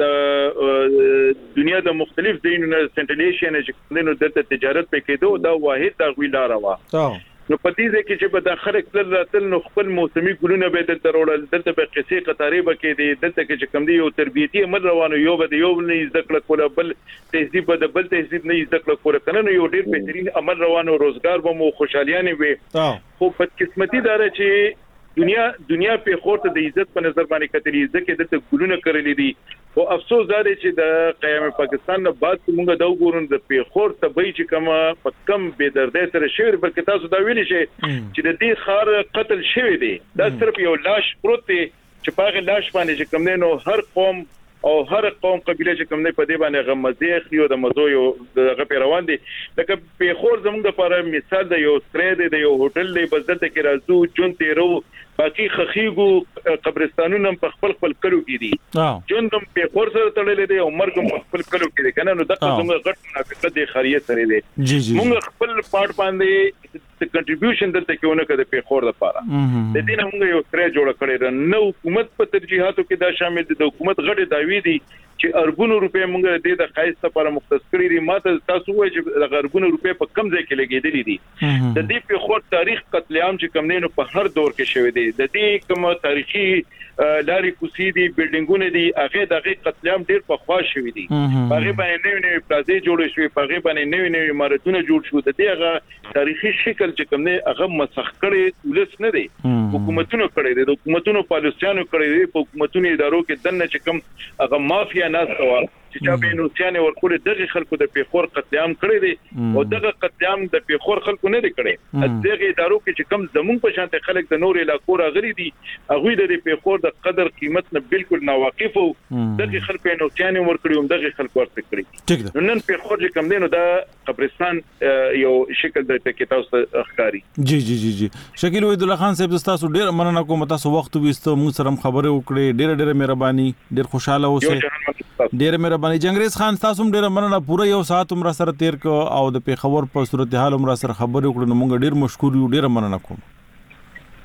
د دنیا د مختلف دینونو سنټرل ایشیا نه چې نو د تجارت په کېدو دا واحد تغویل لار وا نو پدې ځکه چې په داخله کل راتل نو خپل موسمي ګلونه به دلته وروړل دلته به قصې قطارې به کې دي دلته کې چې کوم دی یو تربیتی عمل روانو یو به یو نه ذکر کوله بل تهذیب به بل تهذیب نه ذکر کوله کنه نو یو ډیر بهترین عمل روانو روزګار به مو خوشحالیانه وي خو بدقسمتي دار چې دنیا په خور ته د عزت په نظر باندې کتلې ځکه دلته ګلونه کړلې دي او افسوس دا دی چې د قیام پاکستان نه بعد موږ دا وګورو د په خور ته به چې کوم کم بے دردۍ سره شوی بلکې تاسو دا ویلي شئ چې د دې خار قتل شوی دی دا صرف یو لاش پروت دی چې په لاش باندې چې کوم نو هر قوم او هر قوم قبيله چې کوم نه په دې باندې غمزه خيو د مزو یو دغه پیروان دي لکه په خور زموږ لپاره مثال د یو سره د یو هوټل دی بس دلته کې راځو جون تیرو باقي خخيګو قبرستانونو په خپل کلو کې دي جون هم په خور سره تړلې دي او مرګ په خپل کلو کې دي کنه نو دغه زموږ غټ منافقت دی خریه سره دي موږ خپل پارت باندې کنټریبیوشن دلته کې ونه کړ په خور لپاره د دې نه موږ یو سره جوړ کړی نو حکومت په ترجیحاتو کې دا شامل دي د حکومت غټه داوی دي چې اربونو روپے موږ د خایس لپاره مختص کړی دي ماته تاسو وایي چې د اربونو روپے په کم ځای کې لګیدلې دي د دې په خور تاریخ قتل عام چې کم نه په هر دور کې شوی دی د دې کوم تاریخي لاري کوسي دي بلډینګونه دي هغه دغه قتل عام ډیر په خوا شوی دي هغه باندې نوې پلازې جوړ شوې هغه باندې نوې عمارتونه جوړ شو د دې هغه تاریخي شکل چې کوم نه هغه مسخ کړي ولس نه دی حکومتونو کړي دي حکومتونو پالیسيانو کړي دي په حکومتونو ادارو کې دنه چې کوم هغه مافیا ناس کوا چې چا به نوسیانه ورکول دغه خلکو د پیښور قتل عام کړی دي او دغه قتل عام د پیښور خلکو نه دي کړی دغه ادارو کې چې کم زمون په شانته خلک د نور علاقو راغلي دي هغه د پیښور د قدر قیمت نه بالکل ناواقف وو دغه خلک نوسیانه ورکړي دغه خلک ورته کړی نن پیښور چې کم دینو دا قبرستان یو شکل د تکتاوس اخکاری جی شکیل وحید الله خان صاحب تاسو ډیر مننه کوم تاسو وخت وستو موږ سره خبرې وکړې ډیر مهرباني ډیر خوشاله اوسئ ډیر مهرباني جنگریز خان تاسو ډیر مننه پوره یو ساعت عمر سره تیر کو او د پیښور په صورتحال عمر سره خبرې وکړو موږ ډیر مشکور یو ډیر مننه کوم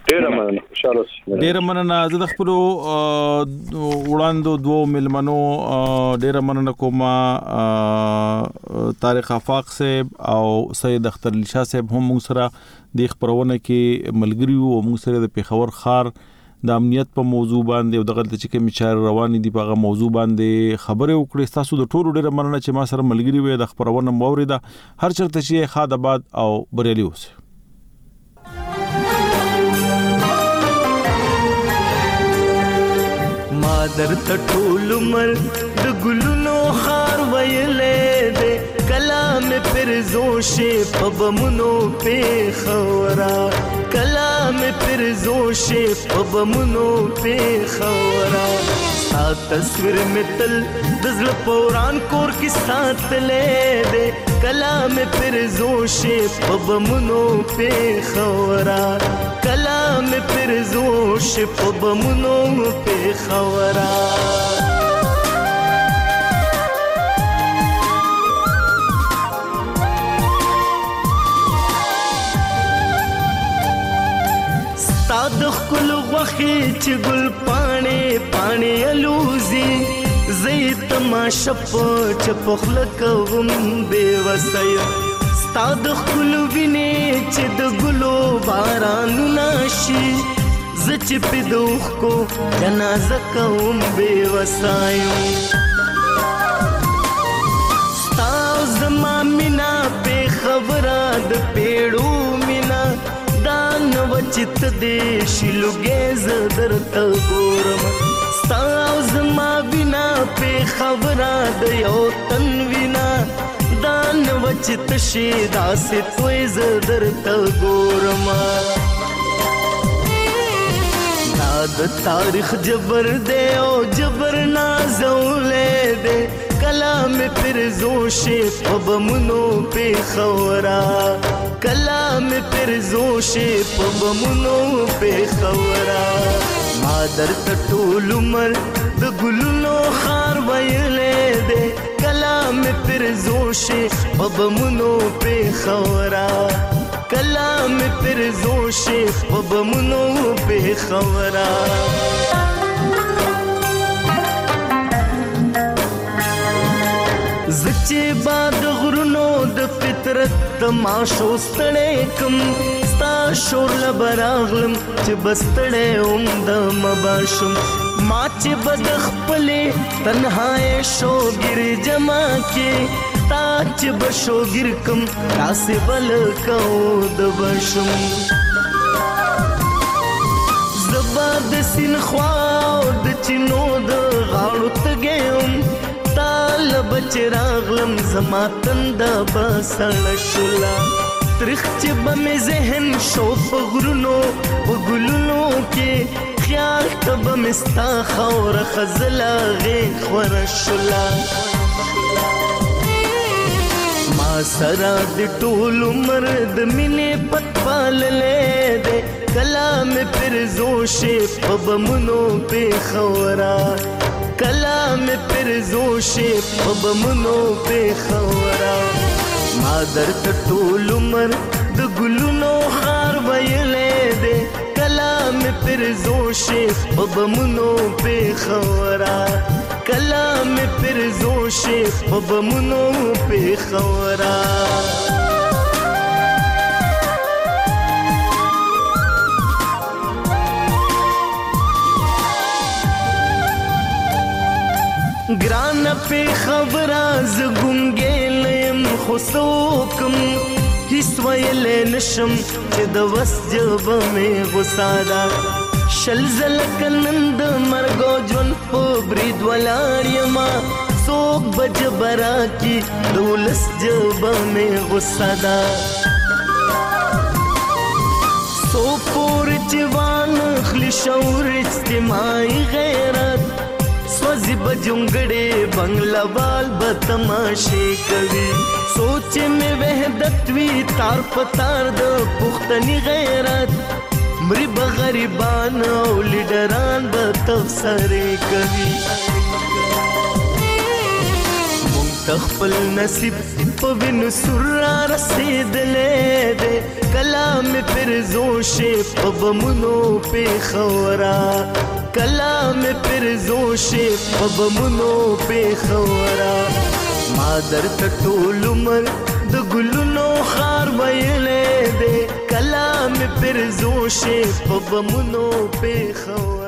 ډیر مننه خوشاله اوسئ. ډیر مننه. زه د خپل وړاندو دوه ملمنو ډیر مننه کوم، طارق آفاق صاحب او سید اختر علي شاه صاحب هم موږ سره د خبرونه کې ملګری وو. موږ سره د پیښور ښار د امنیت په موضوع باندې او دغه چې کوم چارې روانې دي په هغه موضوع باندې خبرې وکړې. تاسو د ټولو ډیر مننه چې ما سره ملګری وې د خبرونه موریده. هر چرته چې خاد آباد او بریالي اوسئ. ما درته ټول عمر د ګلونو خار ویلې دې، کلام پر زوشه په بمونو پیښورا، کلام پر زوشه په بمونو پیښورا. ستا تصویر متل د زړه پوران کور کې ساتلې دې، کلام پر زوشه په بمونو پیښورا، کلام پر زوشه په بمونو پیښورا. د خپل غوخي چې ګل پاڼې پاڼې الوزي، زید تماشا په چپخل کوم بے وسیا. ستا د خپل وینې چې د ګلو باران ناشي، ز چې په دوخ کو جنازه کوم بے وسایم. ستا زما مینا په خبره د پیړو مینا، دان وچت دې شلوګې زدر ته ګورم. ستا زما بنا په خبره د یو تن وینا، دان وچت شي داسې توې زدر ته ګورم. دا د تاریخ جبر دې او جبر نازولې دې، کلام پر زوشه په بمونو پیښورا، کلام پر زوشه په بمونو پیښورا. ما درته ټول عمر د ګلونو خار ویلې دې، کلام پر زوشه په بمونو پیښورا، کلام پر زوشه په بمونو پیښورا. زچې باد غرونو د فطرت تماشو ستړی کم، ستا شور لبراغلم چې بستړی اوم د مباشم. ما چې بد خپلې تنهای شوګر جما کې، تا چې بشوګر کم داسې بل کو د بشم. زبا د سین خوا د چینو د غاړو تګیم، بچ راغلم زما تنده بسړ شولا. ترخ چې بمې ذهن شو په غرونو په ګلونو کې، خیال ته بمې ستا خاوره خزله غېږ خوره شولا. ما سره د ټول عمر د مینې پت پاللې دې، کلام پر زوشه په بمونو پیښورا، کلام پر زوشه په بمونو پیښورا. ما درته ټول عمر د ګلونو خار ویلې دې، کلام پر زوشه په بمونو پیښورا، کلام پر زوشه په بمونو پیښورا. ګران په خبره ز ګونګې لیم خو څوکم، هیڅ ویلې نشم چې د وس جبه مې غوسه ده. شل زله کنن د مرګ او ژوند په برید ولاړ یما، څوک به جبه راکي د ولس جبه مې غوسه ده. څو پورې چې وانخلي شعور اجتماعي غیرت، سوزی بجونگڑے بنگلہ وال بتماشے کوي. سوچ میں وحدت وی تار پتار د پختنی غیرت، مری بغریبان او لیڈران بتفسرے کوي. مونږ خپل نصیب پوین سر رسیدلې دې کلام پر زوشه پبمنو په خورا کلام پر زوشه پبمنو په خورا ما درته ټول عمر د ګلونو خار ویلې دې کلام پر زوشه پبمنو په خورا